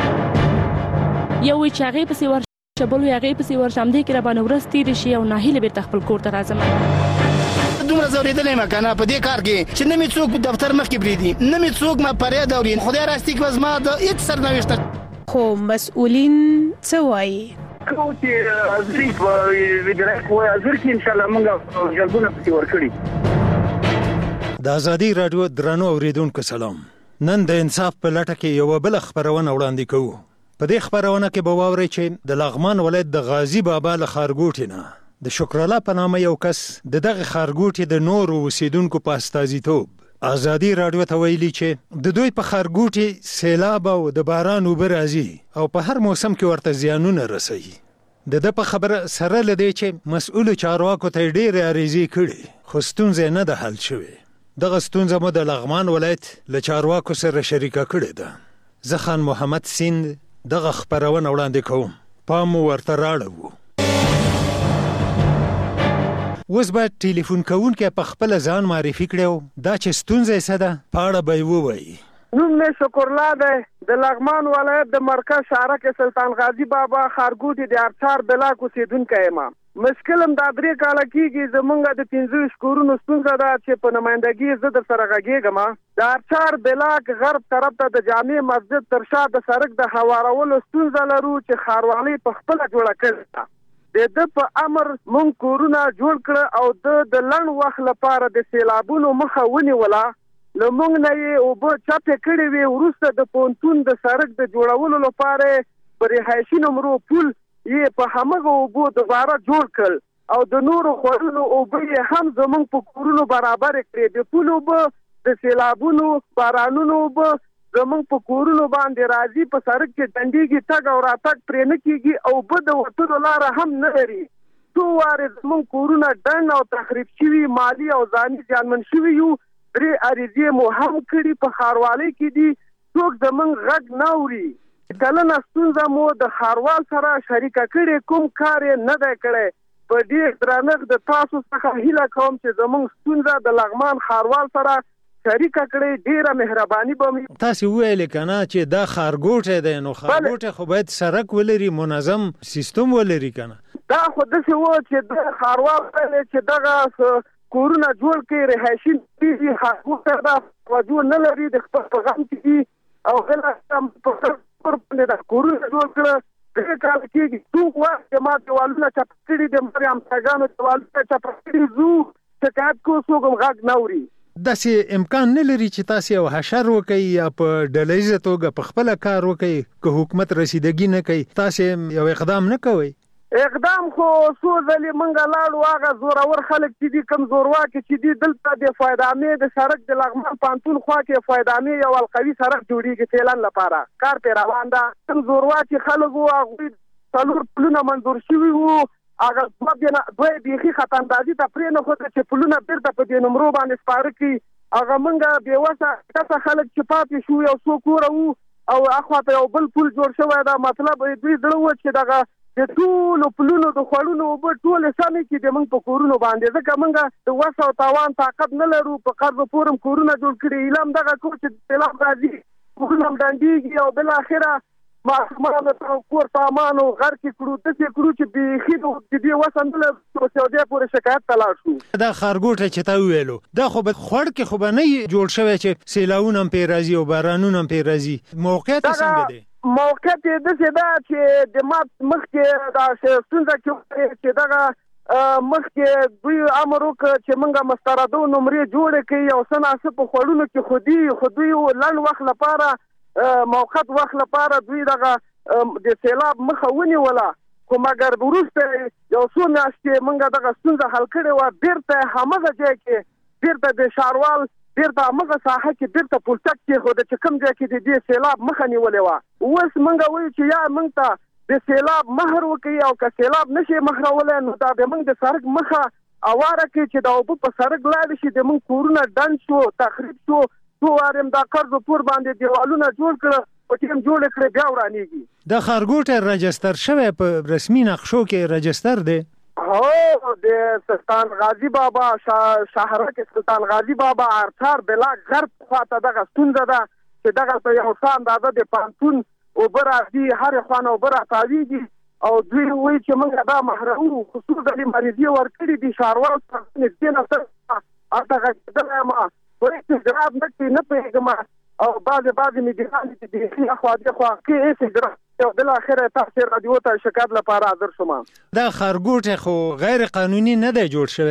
یو چې هغه پسې ورشه بل هغه پسې ورشه هم دې کې را باندې ورځ تیرې شي او ناهیله بیرته خپل کور ته راځم. دومره زورېدلی یم که نه په دې کار کې چې نه مې څوک دفتر مخکې پرېږدي نه مې څوک ما فریاد اوري. خدای راستي که زما د هېڅ سرنوشته خو مسؤلین څه وایي؟ کوم چې حاضري په وزارت وایي حاضر کې انشاءالله موږ جلبونه پسې ورکړي. د ازادي راډیو درنو اورېدونکو سلام. نن د انصاف په لټه کې یوه بله خپرونه وړاندې کوو. په دې خبرونه کې به واورئ چې د لغمان ولایت د غازی بابا له ښارګوټي نه د شکر الله په نامه یو کس د دغه ښارګوټي د نورو اوسیدونکو په استازیتوب ازادي راډیو ته ویلي چې د دوی په ښارګوټي سیلاب او د باران اوبه راځي او په هر موسم کې ورته زیانونه رسوي. د ده په خبره سره له دې چې مسؤلو چارواکو ته ډېرې عریضې کړي خو ستونزې نه ده حل شوې. دغه ستونزه مو د لغمان ولایت له چارواکو سره شریکه کړې ده. زه خان محمد سیند دغه خبرونه وړاندې کوم. پام ورته راړو. اوس به ټلیفون کوونکی په خپل ځان معرفي کړو دا چې ستونزه څه ده په اړه به ووایي. نوم مې شکر الله دی د لغمان ولایت د مرکز شهرک سلطان غازی بابا ښارګوټي د ارچار بلاک اوسیدونکی یم. مشکل هم دا 3 کاله کېږي زمونږ د 15 کورونو ستونزه ده چې په نمایندګي زه در سره غږېږم. د ارچار بلاک غرب طرف ته د جامع مسجد تر شا د سړک د هوارولو ستونزه لرو چې ښاروالۍ په خپله جوړه کړې ده. د ده په امر مونږ کورونه جوړ کړه او د لنډ وخت لپاره د سیلابونو مخه ونیوله. له مونږ نه یې اوبه چپې کړې وې. وروسته د پونتون د سړک د جوړولو لپاره په رهایشي نمرو پول یې په همغه اوبو دوباره جوړ کړل او د نورو خوړونو اوبه یې هم زمونږ په کورونو برابر کړې. د پول اوبه د سیلابونو بارانونو اوبه زمونږ په کورونو باندې راځي. په سړک کې ډنډېږي تګ او راتګ پرې نه کېږي او اوبه د وتلو لاره هم نه لري. څو وارې زمونږ کورونه ډنډ او تخریب شوي مالي او ځاني زیانمن شوي یو. 3 عریضې مو هم کړي په ښاروالۍ کې دي څوک زمونږ غږ نه اوري. کلنه ستونزه مو د ښاروال سره شریکه کړې کوم کار یې نه دی کړی. په ډېر درنښت د تاسو څخه هیله کوم چې زمونږ ستونزه د لغمان ښاروال سره شریکه کړئ. ډېره مهرباني به مې. تاسې وویلې که نه چې دا ښارګوټی دی نو ښارګوټی خو باید سړک ولري منظم سیستم ولري که نه. دا خو داسې و چې د ښاروال ویلې چې دغه کورونه جوړ کړي رهایشي ښارګوټی دا توجه نه لري د خپل په غم کې دي او هله پر باندې د کورونه جوړ کړه دغه کال کېږي څوک وایي چې ما دیوالونه چپ کړي دي ما همسایګانو دیوالونه چپ کړي زو شکایت کو څوک هم غږ نه اوري داسې امکان نه لري چې تاسو یو حشر وکړئ یا په ډلهیزه توګه په خپله کار وکړئ که حکومت رسیدګي نه کوي تاسو یو اقدام نه کوئ اقدام خو څو ځلې موږ لاړو هغه زورور خلک چې دي کم زورواکي چې دي دلته د فایدامې د سړک د لغمان پانتون خوا کې فایدامې یو القوي سړک جوړیږي فعلن لپاره کار پې روان ده کم زورواکي خلک وو هغوی 4 پلونه منظور شوي وو هغه دوی بیخي خطاندازي ته پرېنښوده چې پلونه بیرته په دې نمرو باندې سپاره کړي هغه موږ بېوسه کسه خلک چې پاتې شو یو څو کوره وو او اخواته یو بل پل جوړ شوی ده مطلب دوی زړه و چې دغه د ټولو پلونو د خوړونو اوبه ټولې سمې کړي د موږ په کورونو باندې ځکه موږ د وس او تاوان طاقت نه لرو په قرض پور هم کورونه جوړ کړي ایله هم دغه کوم چې سیلاب راځي کورونه هم ډنډېږي او بالاخره ماشومان ته کور سامان او غر کې کړو داسې کړو چې بیخي د دې وس هم نه لرو چې سعودي پورې شکایت ته لاړ شو دا ښارګوټی چې تا وویلو دا خو به خوړ کې خو به نه جوړ شوی چې سیلاونه هم پرې راځي او بارانونه هم پرې راځي موقعیت یې څنګه دی موقعیت یې داسې ده چې د ما مخکې دا ستونزه کې چې دغه مخکې دوی امر وکړ چې موږ مستردو نمرې جوړې کړي او څه ناڅه په خوړونو کې خو دوی لنډ وخت لپاره موقت وخت لپاره دوی دغه د سیلاب مخه ونیوله خو مګر وروسته یو څو میاشتې موږ دغه ستونزه حل کړې وه بیرته همغه ځای کې بیرته د ښاروال بیرته همغه ساحه کې بیرته پلچک کېښوده چې کوم ځای کې د دې سیلاب مخه نیولې وه اوس موږ وایو چې یا موږ ته د سیلاب مهر وکړي او که سیلاب نشي مهرولی نو دا به موږ د سړک مخه اواره کړي چې د اوبه په سړک لاړې شي د موږ کورونه ډنډ شو تخریب شو څو وار هم دا قرض پور باندې دیوالونه جوړ کړه او ټیم جوړ کړي بیا ورانېږي د ښارګوټی رجستر شوی په رسمي نقشو کې رجستر دی هو د سلطان غازی بابا شهرک سلطان غازی بابا ارتار بلاک غرب خواته دغه ستونزه ده چې دغه په یو څه اندازه د پانتون اوبه راځي هرې خوا نه اوبه راتاویږي او دوی وایي چې موږ دا محروم خصوصا د مریضي ورکړي دي ښاروال څخه نږدې نه هلته غږېدلی یم خو هېڅ اجرات نه کوي نه پوهېږم او بعضې مدیران چې بیخي اخوا دېخوا کوي هېڅ اجرات او بالاخره تاسو رادیو ته شکایت لپاره حاضر شوم دا ښارګوټی خو غیر قانوني نه دی جوړ شوی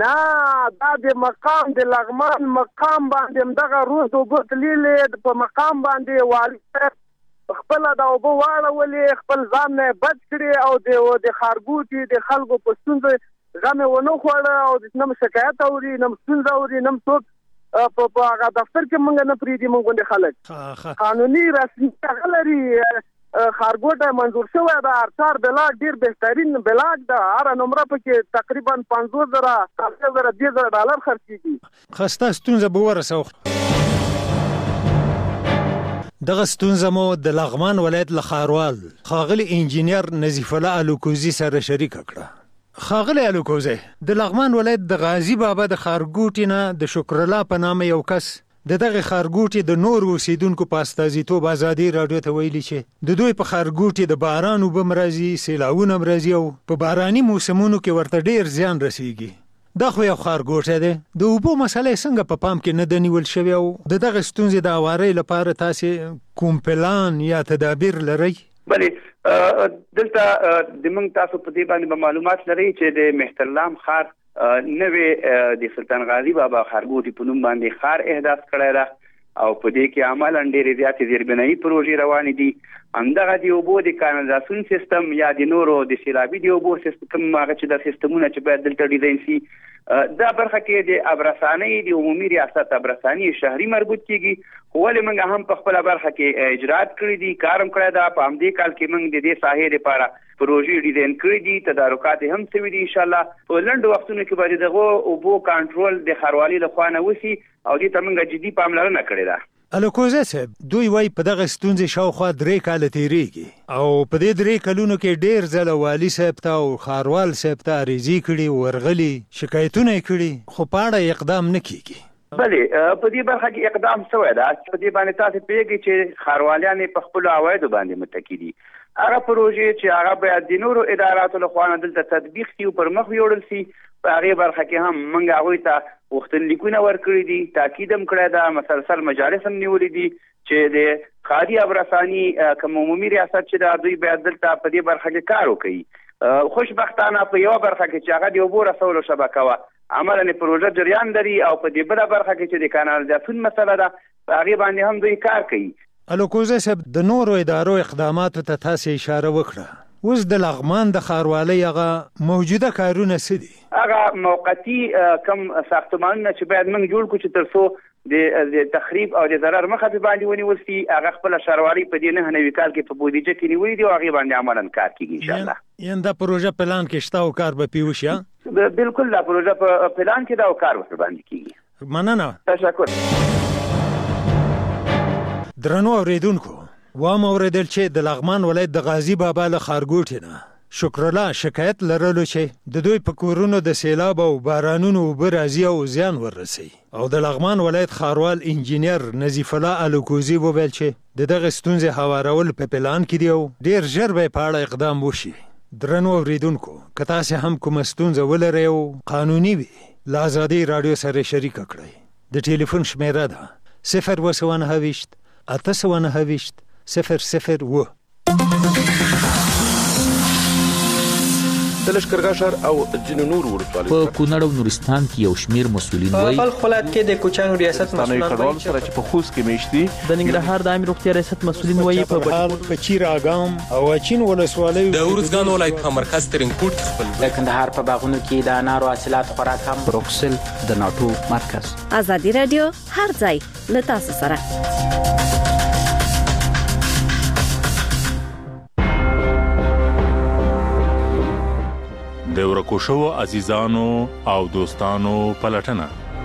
نه دا د مقام د لغمان مقام باندې همدغه روز د اوبه تللې په مقام باندې والي خپله د اوبه واړولې خپل ځان نه بچ کړي او د ښارګوټي د خلکو په ستونزه غم یې ونه خوړه او نه شکایت اوري نه ستونزه اوري نه څوک په هغه دفتر کې موږ نه پرېږدي موږ غوندې خلک قانوني رسمي هغه لري ښارګوټی منظور شوی د ارتار بلاک ډېر بهترین بلاک ده هره نمره پکې تقریبا 50,000 $10,000 خرڅېږي خسته ستونزه به ورسوو دغه ستونزه مو د لغمان ولایت له ښاروال ښاغلي انجینیر نظیف الله الوکوزي سره شریکه کړه ښاغلی الوکوزی د لغمان ولایت د غازی بابا د ښارګوټي نه د شکر الله په نامه یو کس د دغه ښارګوټي د نورو اوسیدونکو په استازیتوب ازادي راډیو ته ویلي چې د دوی په ښارګوټي د باران اوبه هم راځي سیلاونه هم راځي او په باراني موسمونو کې ورته ډېر زیان رسیږي دا خو یو ښارګوټی دی د اوبو مسئله څنګه په پام کې نه ده نیول شوې او د دغه ستونزې د هوارۍ لپاره تاسې کوم پلان یا تدابیر لرئ بلې دلته د موږ تاسو په دې باندې به معلومات لرئ چې د مهترلام ښار نوې د سلطان غازی بابا ښارګوټي په نوم باندې ښار احداث کړی ده او په دې کې عملاً ډېرې زیاتې زیربنایي پروژې روانې دي همدغه د اوبو د کانالیزاسیون سیستم یا د نورو د سیلابي د اوبو سیستم هغه چې د سیستمونه چې باید دلته ډیزاین شي دا برخه کې د ابرسانۍ د عمومي ریاست ابرساني شهري مربوط کېږي خو ولې موږ هم په خپله برخه کې اجرات کړي دي کار هم کړی ده په همدې کال کې موږ د دې ساحې لپاره پروژې ډیزاین کړي دي تدارکات هم شوي دي انشاءالله په لنډو وختونو کې به د دغو اوبو کنټرول د ښاروالۍ لخوا نه وشي او دې ته موږ جدي پاملرنه کړې ده الوکوزی صاحب دوی وایي په دغه ستونزې شاوخوا 3 کاله تېرېږي او په دې 3 کلونو کې ډېر ځله والي صاحب ته او ښاروال صاحب ته عریضې کړي ورغلي شکایتونه یې کړي خو په اړه اقدام نه کېږي بلې په دې برخه کې اقدام شوی ده په دې باندې تاسو پوهېږئ چې ښارواليان په خپلو عوایدو باندې متکي دي هغه پروژې چې هغه باید د نورو اداراتو لخوا نه دلته تطبیق شي او پر مخ ویوړل شي په هغې برخه کې هم موږ هغوی ته غوښتنلیکونه ورکړي دي تاکید هم کړی ده مسلسل مجالس هم نیولي دي چې د خادي ابرسانی کوم عمومي ریاست چې د دوی بیا دلته په دې برخه کې کار وکړي. خوشبختانه په یو برخه کې چې هغه د اوبو رسولو شبکه وه عملاً پروژه جریان لري او په دې بله برخه کې چې د کانالیزاسیون مسله ده په هغې باندې هم دوی کار کوي. الوکوزی صاحب د نورو ادارو اقداماتو ته تاسې اشاره وکړه. اوس د لغمان د ښاروالۍ هغه موجوده کارونه څه دي؟ هغه موقتي کم ساختمانونه چې باید موږ جوړ کړو چې تر څو د تخریب او د ضرر مخه په باندې ونیول شي، هغه خپله ښاروالۍ په دې 9 کال کې په بودیجه کې نیولي دي او هغې باندې عملاً کار کېږي انشاءالله. یعنې دا پروژه پلان کې شته او کار به پرې وشي؟ بالکل دا پروژه په پلان کې ده او کار ورته باندې کېږي. مننه. تشکر. درنو اوریدونکو، وام اوریدل چې د لغمان ولایت د غازی بابا له ښارګوټي نه شکرالله شکایت لرلو چې د دوی په کورونو د سیلاب او بارانونو اوبه راځي او زیان ورسوي، او د لغمان ولایت ښاروال انجینیر نظیف الله الوکوزی وویل چې د دغه ستونزې هوارول په پلان کې دي او ډیر ژر به په اړه اقدام وشي. درنو اوریدونکو، که تاسې هم کومه ستونزه ولرئ او قانوني وي، له ازادۍ راډیو سره شریکه کړئ. د ټلیفون شمیره ده 029 829 001. د لښکرګاه ښار او ځینو نورو ولسوالیو په کونړ او نورستان کې یو شمیر مسؤلین وایي په بلخ ولایت کې د کوچیانو ریاست مسؤلین وایي چې په خوست کې میشتي د ننګرهار د عامه روغتیا ریاست مسؤلین وایي په چیر اګام او اچین ولسوالیو د ورزګان ولایت په مرکز ترنګپورټ کې خپل د کندهار په باغونو کې د انارو حاصلات خوراک هم بروکسل د ناتو مرکز. ازادي رادیو هر ځای له تاسو سره. د ورکو شوو عزیزانو او دوستانو پلټنه.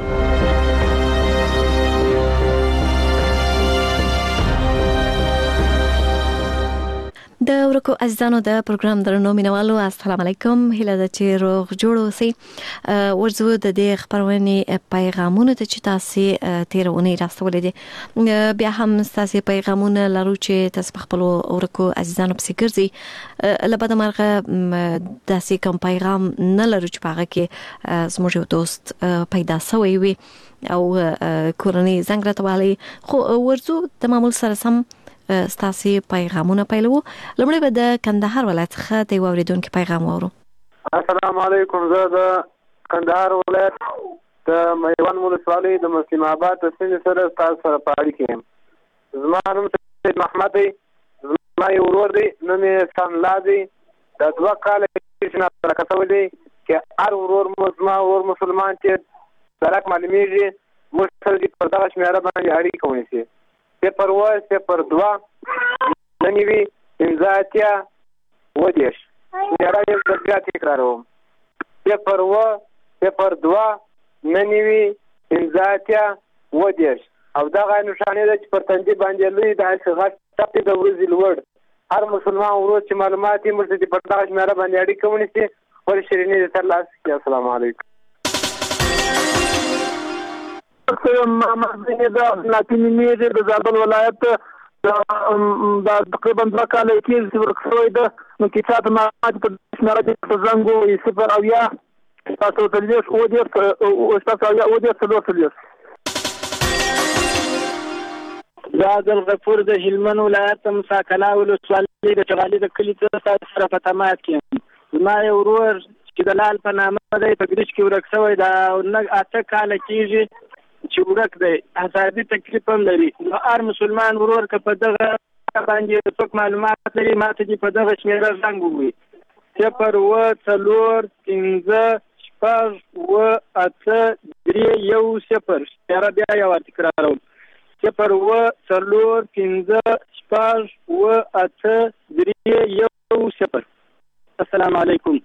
د ورکو عزیزانو د پروګرام درنو مینوالو السلام علیکم. هیله ده چې روغ جوړ اوسئ. ورځو د دې خبرونې پیغامونه ته چې تاسو تیرونه راستولې دي، بیا هم تاسو پیغامونه لرو چې تاسو خپل ورکو عزیزانو پسې ګرځي. لبد مرغه داسې کوم پیغام نه لرو چې هغه کې زموږ یو دوست پیدا شوی وي او کورنۍ زنګ راته، خو ورځو د معمول سره سم ستاسي پیغامونه پیلو. لمړی به د کندهار ولایت څخه د اوریدونکو پیغام وورو. السلام علیکم. زه د کندهار ولایت د میوند ولسوالۍ د مسلم آباد د سیمې سره تاسو سره په اړیکه کې یم. زما نوم سید محمد دی، زما یو ورور دی، نوم یې سانلا دی. د 2 کاله چې نه ترکه شوی دی چې هر ورور زما ورور مسلمان چې درک معلومیږي موږ سره په دغه شمیره باندې اړیکه ونیسي. 0-2 ننوي 15 ودیش یاره یې بیا تکراروم. 0-2 ننوي 15 ودیش او دغه نشانه ده چې پر تندي باندې لوی د غټ ټاپې د ورځې لوړ هر مسلمان ورور چې معلومات یې مرسته په دغه شمیره باندې اړیکه ونیسي خپل شیرینې ترلاسه کړي. السلام علیکم. محمد بن لاتینی میجر د زابل ولایت د تقریبا 2 کاله کې ورکسوی ده نو کې چاته معلومات په شمیره کې زنګو 0 او یا تاسو ته لیش او دې تاسو یا او دې څلور دا د غفور د هلمند ولایت مساکلا ولسوالۍ د چغالي د کلی سره په تماس کې ما یو ورور چې د لال په نامه دی په ګریش کې ورکسوی دا 8 کاله کېږي چې ورک دی، حسابي تکلیف هم لري. نو هر مسلمان ورور که په دغه باندې څوک معلومات لري ما ته دې په دغه شمیره زنګ ووهي 0-4 5 8 3 شمیره بیا یو تکراروم 0-4 5 8 3 السلام علیکم.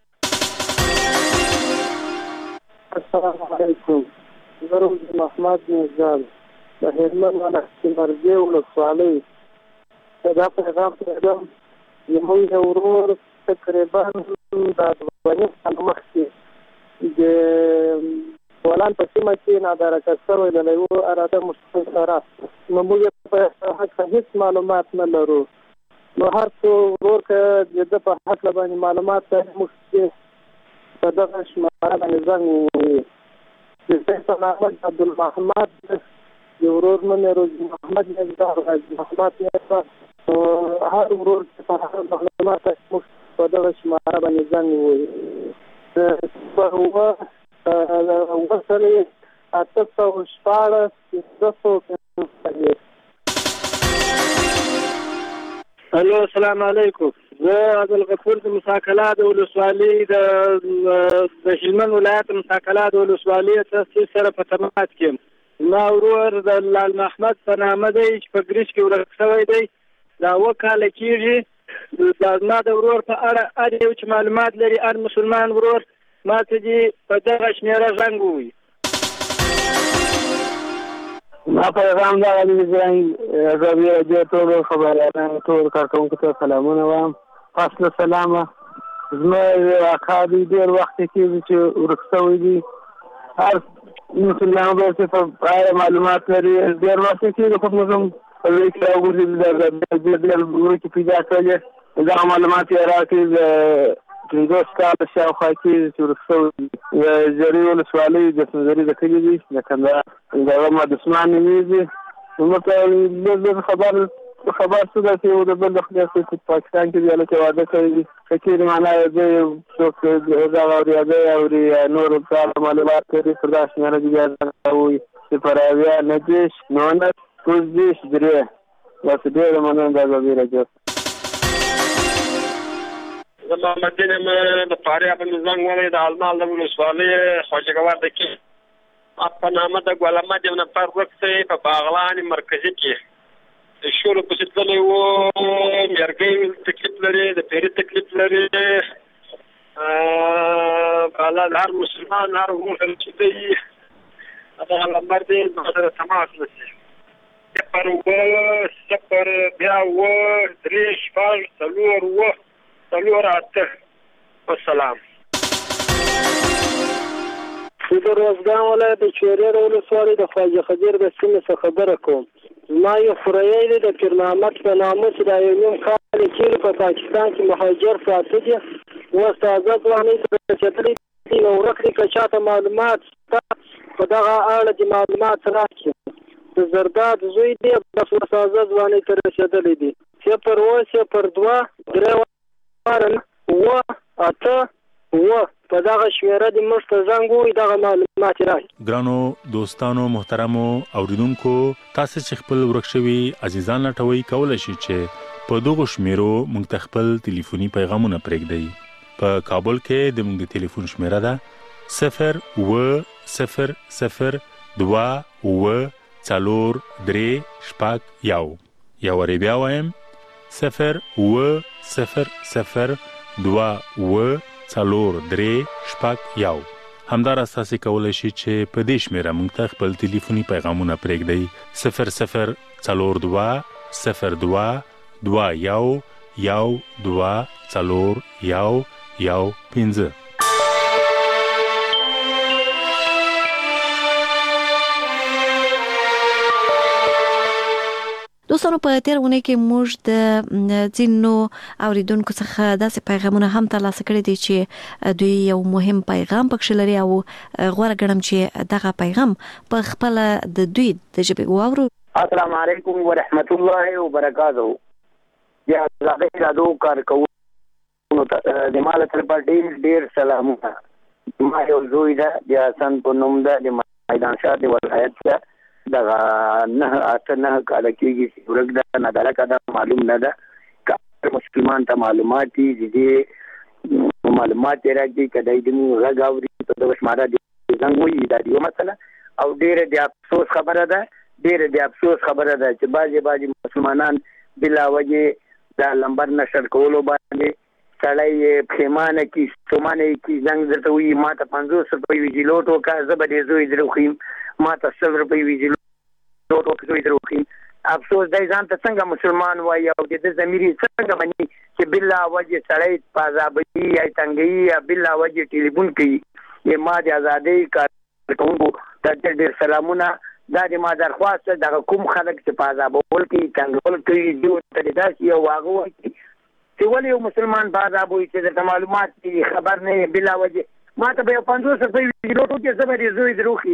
السلام علیکم. زه محمد نژاد د هلمند ولایت مرګي ولسوالۍ دا پیغام پرېږدم. زموږ یو ورور تقریبا د 2 کال مخکې د بولان په سیمه کې نادرکه شوی د یوه اراده مشکل سره نو موږ په حق هیڅ معلومات نه لرو. نو هر څو ورور که د ده په حق باندې معلومات لري موږ په دغه شماره باندې زنګ ووهي. د سید محمد عبدالمحمد د ورور نوم یې روزي محمد نظار غازي محمد نظار. هر ورور چې په هر معلومات موږ په دغه شماره باندې زنګ ووهي. صفر اووه څلوېښت اته سوه شپاړس پنځه سوه پنځه. الو السلام علیکم. زه عبدالغفور د مساکلا د ولسوالۍ د هلمند ولایت مساکلا د ولسوالۍ تاسیس سره په تماس کې یم. زما ورور د لال محمد په نامه دی چې په ګریش کې ورک شوی دی. دا 7 کاله کېږي. زما د ورور په اړه هر یو چې معلومات لري، هر مسلمان ورور ما ته دې په دغه شمېره زنګ ووهي. ما پیغام دغه دی زنګ ربي راډیو ټولو خبریالانو ټولو کارکوونکو ته سلامونه وایم. فصل سلامه. زما یو اکا دی ډېر وخت کېږي چې ورک شوی دی. هر مسلمان ورور چې په اړه معلومات لري ډېر وخت کېږي خو موږ هم په لوی کې راوګرځېدو ډېر وروکې پیدا کړلې. دغه معلومات یې راکړي 50 کاله شاوخوا کېږي چې ورک شوی. د زري ولسوالۍ د سنځري د کلي دی د کندهار دغه مدسمان نومېږي. موږ ته خبر څه ده چې یو د بل د خدای په پاکستان کې دی هلته واده کوي دي. که چېرې معنا زه یو څوک دغه اورېدی اوري یا نور څه معلومات لري پر دا شمېره دې بیا زنګ ووهي. 0 90 19 20 3. بس ډېره مننه د ازادۍ راډیو. زه محمد دین یم د فاریاب مې زنګ وهلی د المال د ولسوالۍ خوشګوار د کې په نامه د ګل احمد یو نفر ورک شوی په باغلان مرکزي کې. د شولو پسې تللی و، میرګۍ تکلیف لري، د پیري تکلیف لري. الله د هر مسلمان هر ورور چې دی دغه نمبر دی ما سره تماس وکړي. 0 بیا 3 شپږ 4 8. والسلام. د روزګان ولایت د چوریر ولسوالۍ د خواجه خدیر د سیمې څخه خبره کوم. زما یو خوریی دی د پیر محمد په نامه چې دا یو نیم کال کېږي په پاکستان کې مهاجر پراته دي. اوس تازه ځوانۍ ته رسېدلی دي. نو ورک دی که چاته معلومات شته په دغه اړه د معلومات راکړي. د زرداد زوی دی بس اوس تازه ځوانۍ ته رسېدلی دي. 0 2 3 7 8 په دغه شمېره د موږ ته زنګ ووهي دغه معلومات راکړي. ګرانو دوستانو محترمو اوریدونکو، تاسو چې خپل ورک شوي عزیزان لټوئ کولی شئ چې په دغو شمېرو موږ ته خپل ټلیفوني پیغامونه پرېږدئ. په کابل کې د موږ د ټلیفون شمېره ده 0 0 0 2 4 3 1. یا وری بیا وایم 0 0 2 4 3 1. همدارس تاسو کولی شئ چې په دې شمېره موږ ته خپل ټلیفوني پیغامونه پرېږدئ 00 42 02 21 12 4 15. دوستانو په تیر ونه کې موږ د ځینو اوریدونکو څخه داسې پیغامونه هم ترلاسه کړي دي چې دوی یو مهم پیغام پکښ لري او غوړه ګڼم چې دغه پیغام په خپل د دوی د ژبې واورو. السلام علیکم ورحمت الله وبرکاتہ. یا زغې رادو کارکوونکو د مال تر په ډیر سلامونه. ما یو زوی ده د حسن په نوم ده د میدان شاه د ولایت څخه دغه 9 کاله کېږي چې ورک ده نه درکه ده معلوم نه ده. که مسلمان ته معلومات دي چې معلومات یې راکړي که دی د موږ غږ اوري په دغه شماره د زنګ ووهي. دا د یو مسله او ډېره د افسوس خبره ده چې بعضې مسلمانان بلا وجې دا لمبر نشر کولو باندې سړی پښیمانه کي ستومانه کي زنګ درته ووایي ما ته 50 روپۍ ویجیلوټ وکړه زه به دې زوی در وښیم ما ته 100 روپۍ ویجیلوټ وکړه زوی در وښیم. افسوس دی ځان ته څنګه مسلمان وایي او د ده ضمیر یې څنګه مني چې بلا وجې سړی په عذابوي یا تنګوي یا بلا وجې ټلیفون کوي. ما د ازادۍ کارکوونکو ته ډېر سلامونه. دا د ما درخواست ده دغه کوم خلک چې په عذابول کوي تنګول کوي دوی ته داسې یو واغه وایي چې ولې یو مسلمان په عذابوي چې درته معلومات دي خبر نه بلا وجې ما ته به یو 50 روپۍ ویجیلوټ وکړي زه به دې زوی در وښیم.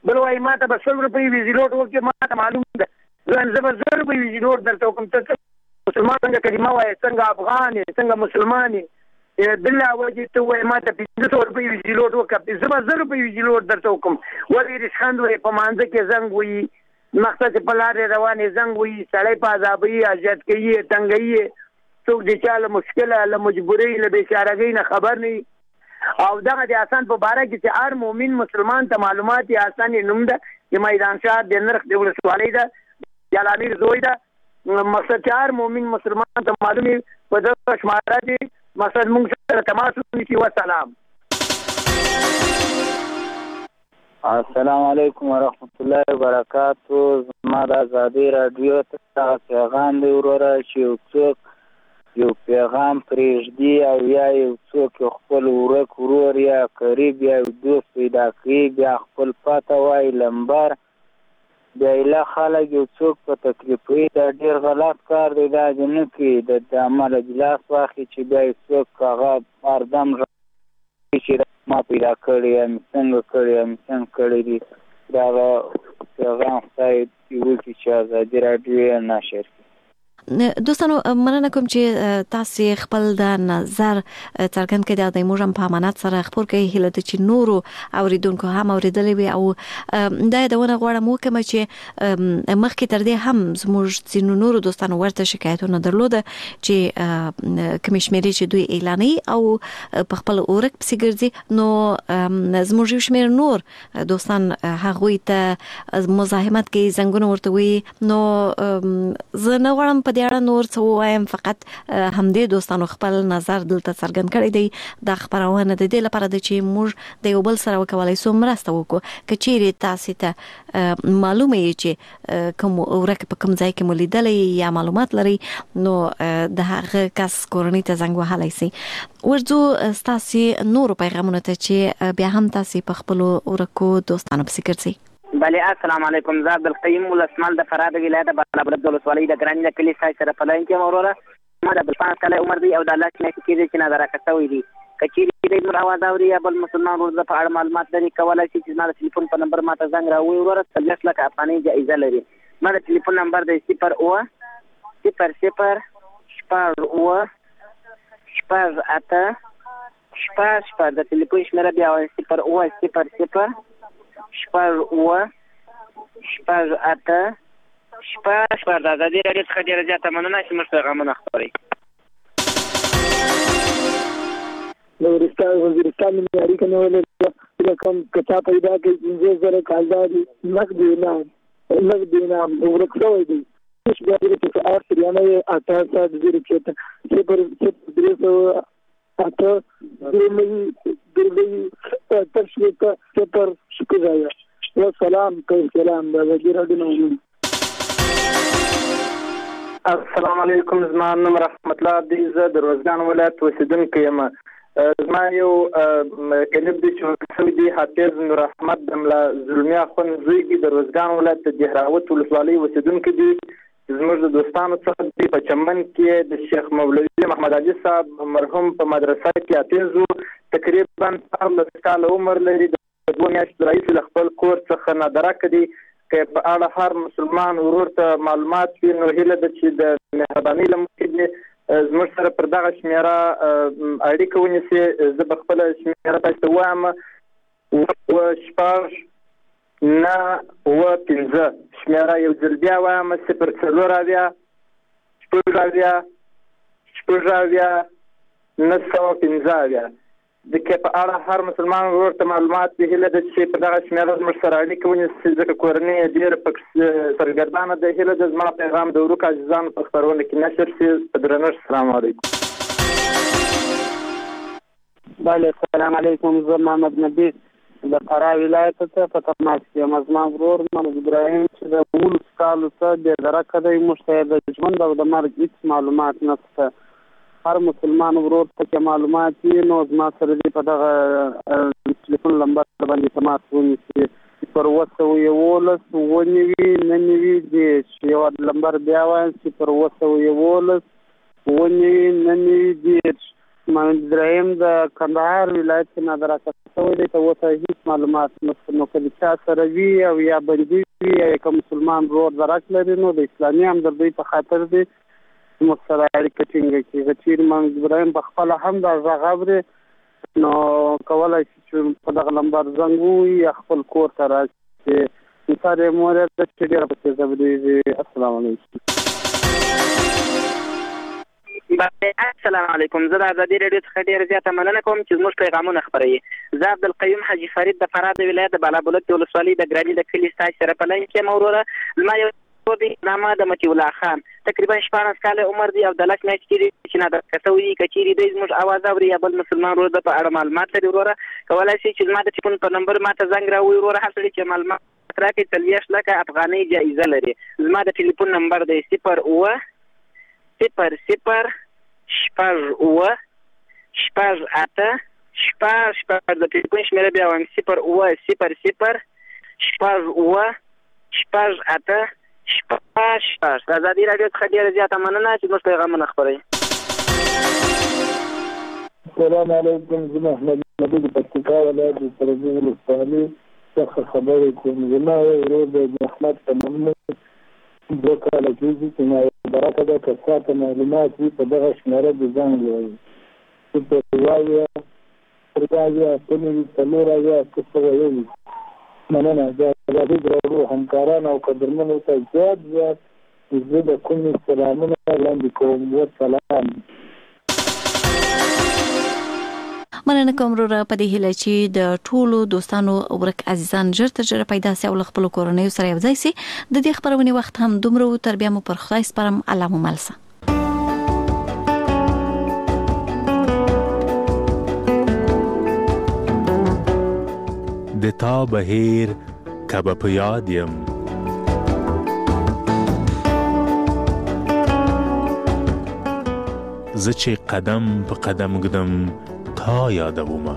بل وایي ما ته به 100 روپۍ ویزي نوټ وکړي، ما ته معلوم ده زه به 100 روپۍ ویزي نوټ درته وکړم. ته مسلمان څنګه کلمه وایې، څنګه افغان یې، څنګه مسلمان یې، بله وجې ته وایې ما ته 500 روپۍ ویزي نوټ وکړه، زه به 100 روپۍ ویزي نوټ درته وکړم. ولې ریشخند وایي، په مانځه کې زنګ وایي، مقصد په لارې روانې زنګ وایي، سړی په عذابوي، اذیت کوي، تنګوي، څوک د چا له مشکله، له مجبورۍ، له بېچارګۍ نه خبر نه وي. او دغه د حسن په باره کې چې هر مؤمن مسلمان ته معلومات یې حسن یې نوم ده، د میدان شاه د نرخ د ولسوالۍ ده، د الامیر زوی ده. مقصد چې هر مؤمن مسلمان ته معلوم وي په دغه شماره کې مقصد موږ سره تماس ونیسي. وسلام. السلام علیکم ورحمت الله وبرکاتو. زما د ازادۍ راډیو ته پیغام دی وروره چې یو څوک یو پیغام پرېږدي او یا یو څوک یو خپل ورک ورور یا قریب یا یو دوست پیدا کړي، بیا خپل پاته وایي لمبر، بیا ایله خلک یو څوک په تکلیفوي. دا ډېر غلط کار دی، دا دې نه کوي. د عمله اجلاس واخلي چې بیا یو څوک هغه هردم چې ما پیدا کړی یم، څنګه کړی یم، څنګه کړی دي. دا هغه پیغام خدای وکړي چې ازادي راډیو یې نشر کړي. دوستانو مننه کوم چې تاسو خپل د نظر څرګند کړئ. د موږ هم په امانت سره خبر کوي هله چې نورو اوریدونکو هم اوریدلې وي او دا دونه غواړم وکم چې مخکې تر دې هم زموږ ځینو نورو دوستانو ورته شکایتونه درلوده چې کمیشمري چې دوی اعلاني او په خپل اورک پسې ګرځي، نو زموږ یو شمېر نور دوستان هغوی ته مزاحمت کوي، زنګونه ورته وي. نو زه نه غواړم په دې اړه نور څه ووایم، فقط همدې دوستانو خپل نظر دلته څرګند کړی دی. دا خبرونه د دې لپاره ده چې موږ د یو بل سره وکولای شو مرسته وکړو. که چیرې تاسو ته معلومه یې چې کوم ورک په کوم ځای کې مو لیدلې یا معلومات لري، نو د هغه کس کورنۍ ته زنګ وهلی سي. ورځو تاسو نور پیغامونه ته چې بیا هم تاسو په خپل ورکو دوستانو پسې ګرځئ. بله السلام علیکم. زه عبدالقیوم ولسمال د فراه د ولایت بالابلد ولسوالۍ د ګراني د کلي سای سره په لاین کې وروره. ما د 15 کاله عمر دی او د الله چې نه کېږي چې نظر راکړی دی. که چیرې د نور اواز اوري یا بل مسلمان ورته په اړه معلومات لري، کولای شي چې زما د ټلیفون په نمبر ماته زنګ راوړي. وروره 30 لک افغانۍ جایزه لري. ما د ټلیفون نمبر دی 0 0 0 0 شپږ اوه شپږ اته شپږ. د ټلیفون شمېره بیا وایي 0 اوه 0 0 شپږ اوه شپږ اته شپږ. د ازادي راډیو څخه ډېره زیاته مننه چې موږ پیغامونه خپروي. د وزیرستان معیاري کنولې رقم کچا پیدا کوي 15,000 کالداري نقد انعام ورک شوی دی. بیا دې چې سریانه 88,000 والسلام السلام د وزیر اډنو. السلام علیکم. زما نوم رحمت الله دی، زه د روزګان ولایت اوسیدونکی یم. زما یو کلیپ دی چې څو دی حافظ نور احمد د ملا زلمی اخوند زوی دی، د روزګان ولایت د دهراوت ولسوالۍ اوسیدونکی دی. زموږ د دوستانو څخه دی په چمن کې د شیخ مولوي محمد علي صاحب مرحوم په مدرسه کې حافظ تقریبا 14 کاله عمر لري. د 2 میاشتو راهیسې له خپل کور څخه نادرکه دی. که په اړه هر مسلمان ورور ته معلومات وي، نو هیله ده چې د مهربانۍ له مخې زموږ سره پر دغه شمېره اړیکه ونیسي. زه به خپله شمېره تاسو ته ووایم: شپږ 9 اوه 5. شمېره یو ځل بیا وایم: 0 4 اویا شپږ اویا 915. د کې په اړه هر مسلمان ورور ته معلومات وي، هیله ده چې په دغه شمېره زموږ سره اړیکه ونیسي، ځکه کورنۍ یې ډېره پکې سرګردانه ده. هیله ده زما پیغام د ورکو عزیزانو په خپرونه کې نشر شي. په درنښت السلام علیکم. بله السلام علیکم. زه محمد نبی د فراه ولایت ته په تماس کې یم. زما ورور محمد ابراهیم چې د 19 کالو څخه بېدرکه دی، موږ ته د ژوند او د مرګ هېڅ معلومات نشته. هر مسلمان ورور ته چې معلومات وي، نو زما سره دې په دغه ټلیفون نمبر باندې تماس ونیسي. 0 11 99 یو نمبر بیا وایم 0 11 99 محمد ابراهیم د کندهار ولایت نه راکړل شوی دی. ته اوسه هیڅ معلومات نشته. نو که د چا سره وي او یا بندي وي یا که مسلمان ورور درک لري نو د اسلامي همدردۍ په خاطر دی موږ سره اړیکه ټینګه کړي. که چیرې محمد ابراهیم پخپله هم دا غږ اوري نو کولی شي چې په دغه نمبر زنګ ووهي یا خپل کور ته راشي. مثال یې مورد ده چې ډېره پسې ځبرېږي. السلام علیکم. السلام علیکم. زه د ازادي راډیو څخه ډېره زیاته مننه کوم چې زموږ پیغامونه خپروي. زه عبدالقیوم حاجي فرید د فراه د ولایت د بالابلوک د ولسوالۍ د ګراني د کلي ستاسو سره په لاین کې یم. وروره زما یو نامه د مطیع الله خان تقریبا 14 کاله عمر دی او د لس میاشتې دی چې نادرکه شوی. که چیرې دی زموږ اواز اوري یا بل مسلمان ورور د په اړه معلومات لري وروره کولی شي چې زما د ټلیفون په نمبر ماته زنګ راووهي. وروره هر سړي چې معلومات راکړي 40 لکه افغانۍ جایزه لري. زما د ټلیفون نمبر دی 0 0 0 شپږ اوه شپږ اته شپږ د ټلیفون شمېره بیا وایم 0 اوه 0 0 شپږ اوه شپږ اته شپږ. د ازادي راډیو څخه ډېره زیاته مننه چې زموږ پیغامونه خپروي. السلام علیکم. زه محمد نبي د پکتیکا ولایت د سرحدي ولسوالۍ څخه خبرې کوم. زما یو ورور د احمد تمامه 2 کاله کېږي چې ما برکه ده که تا ته معلومات وي په دغه شمېره د زنګ ووایي 0 مننه. د ازادي راډیو همکاران او قدرمنو ته زیات زه د کومې سلامونه وړاندې کوم. والسلام. مننه کوم وروره په دې هیله چې د ټولو دوستانو ورک عزیزان ژر تر ژره پیدا سي او خپل کورنۍ سره یوځای سي. د دې خبرونه وخت هم دومره تر بیا مو پر خدای سپارم. الله مو ملسه. د تا بهیر کبه په یاد یم زه چې قدم په قدم ږدم تا یادومه.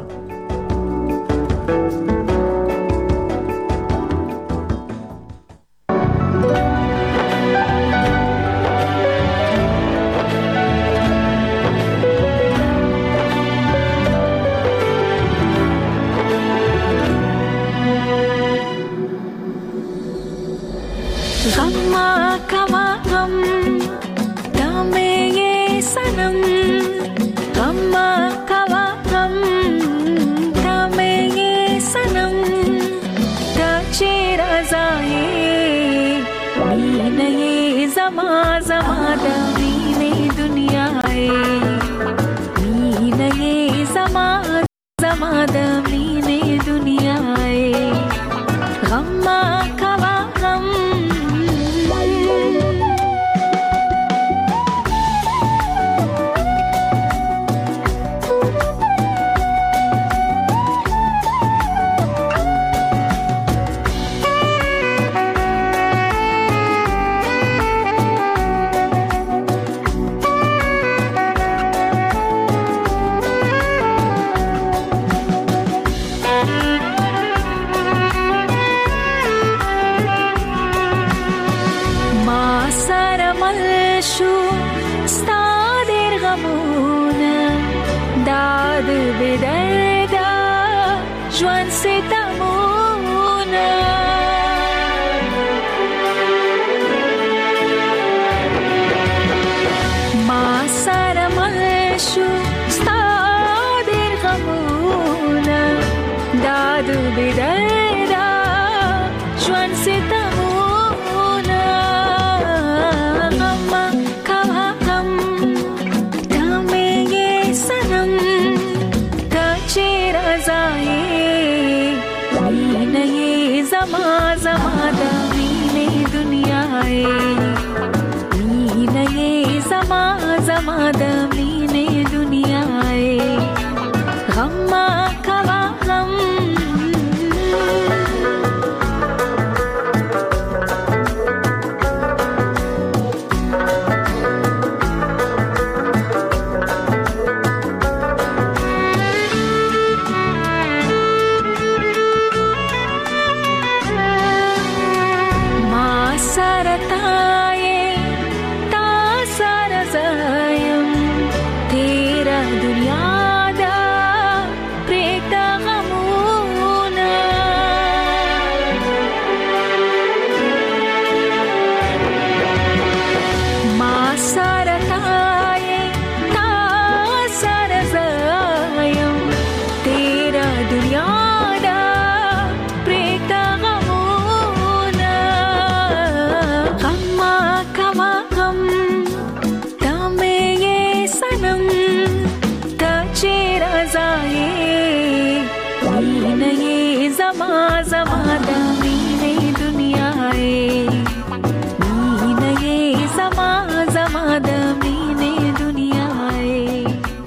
سرتای تا سر زایم زما زما ده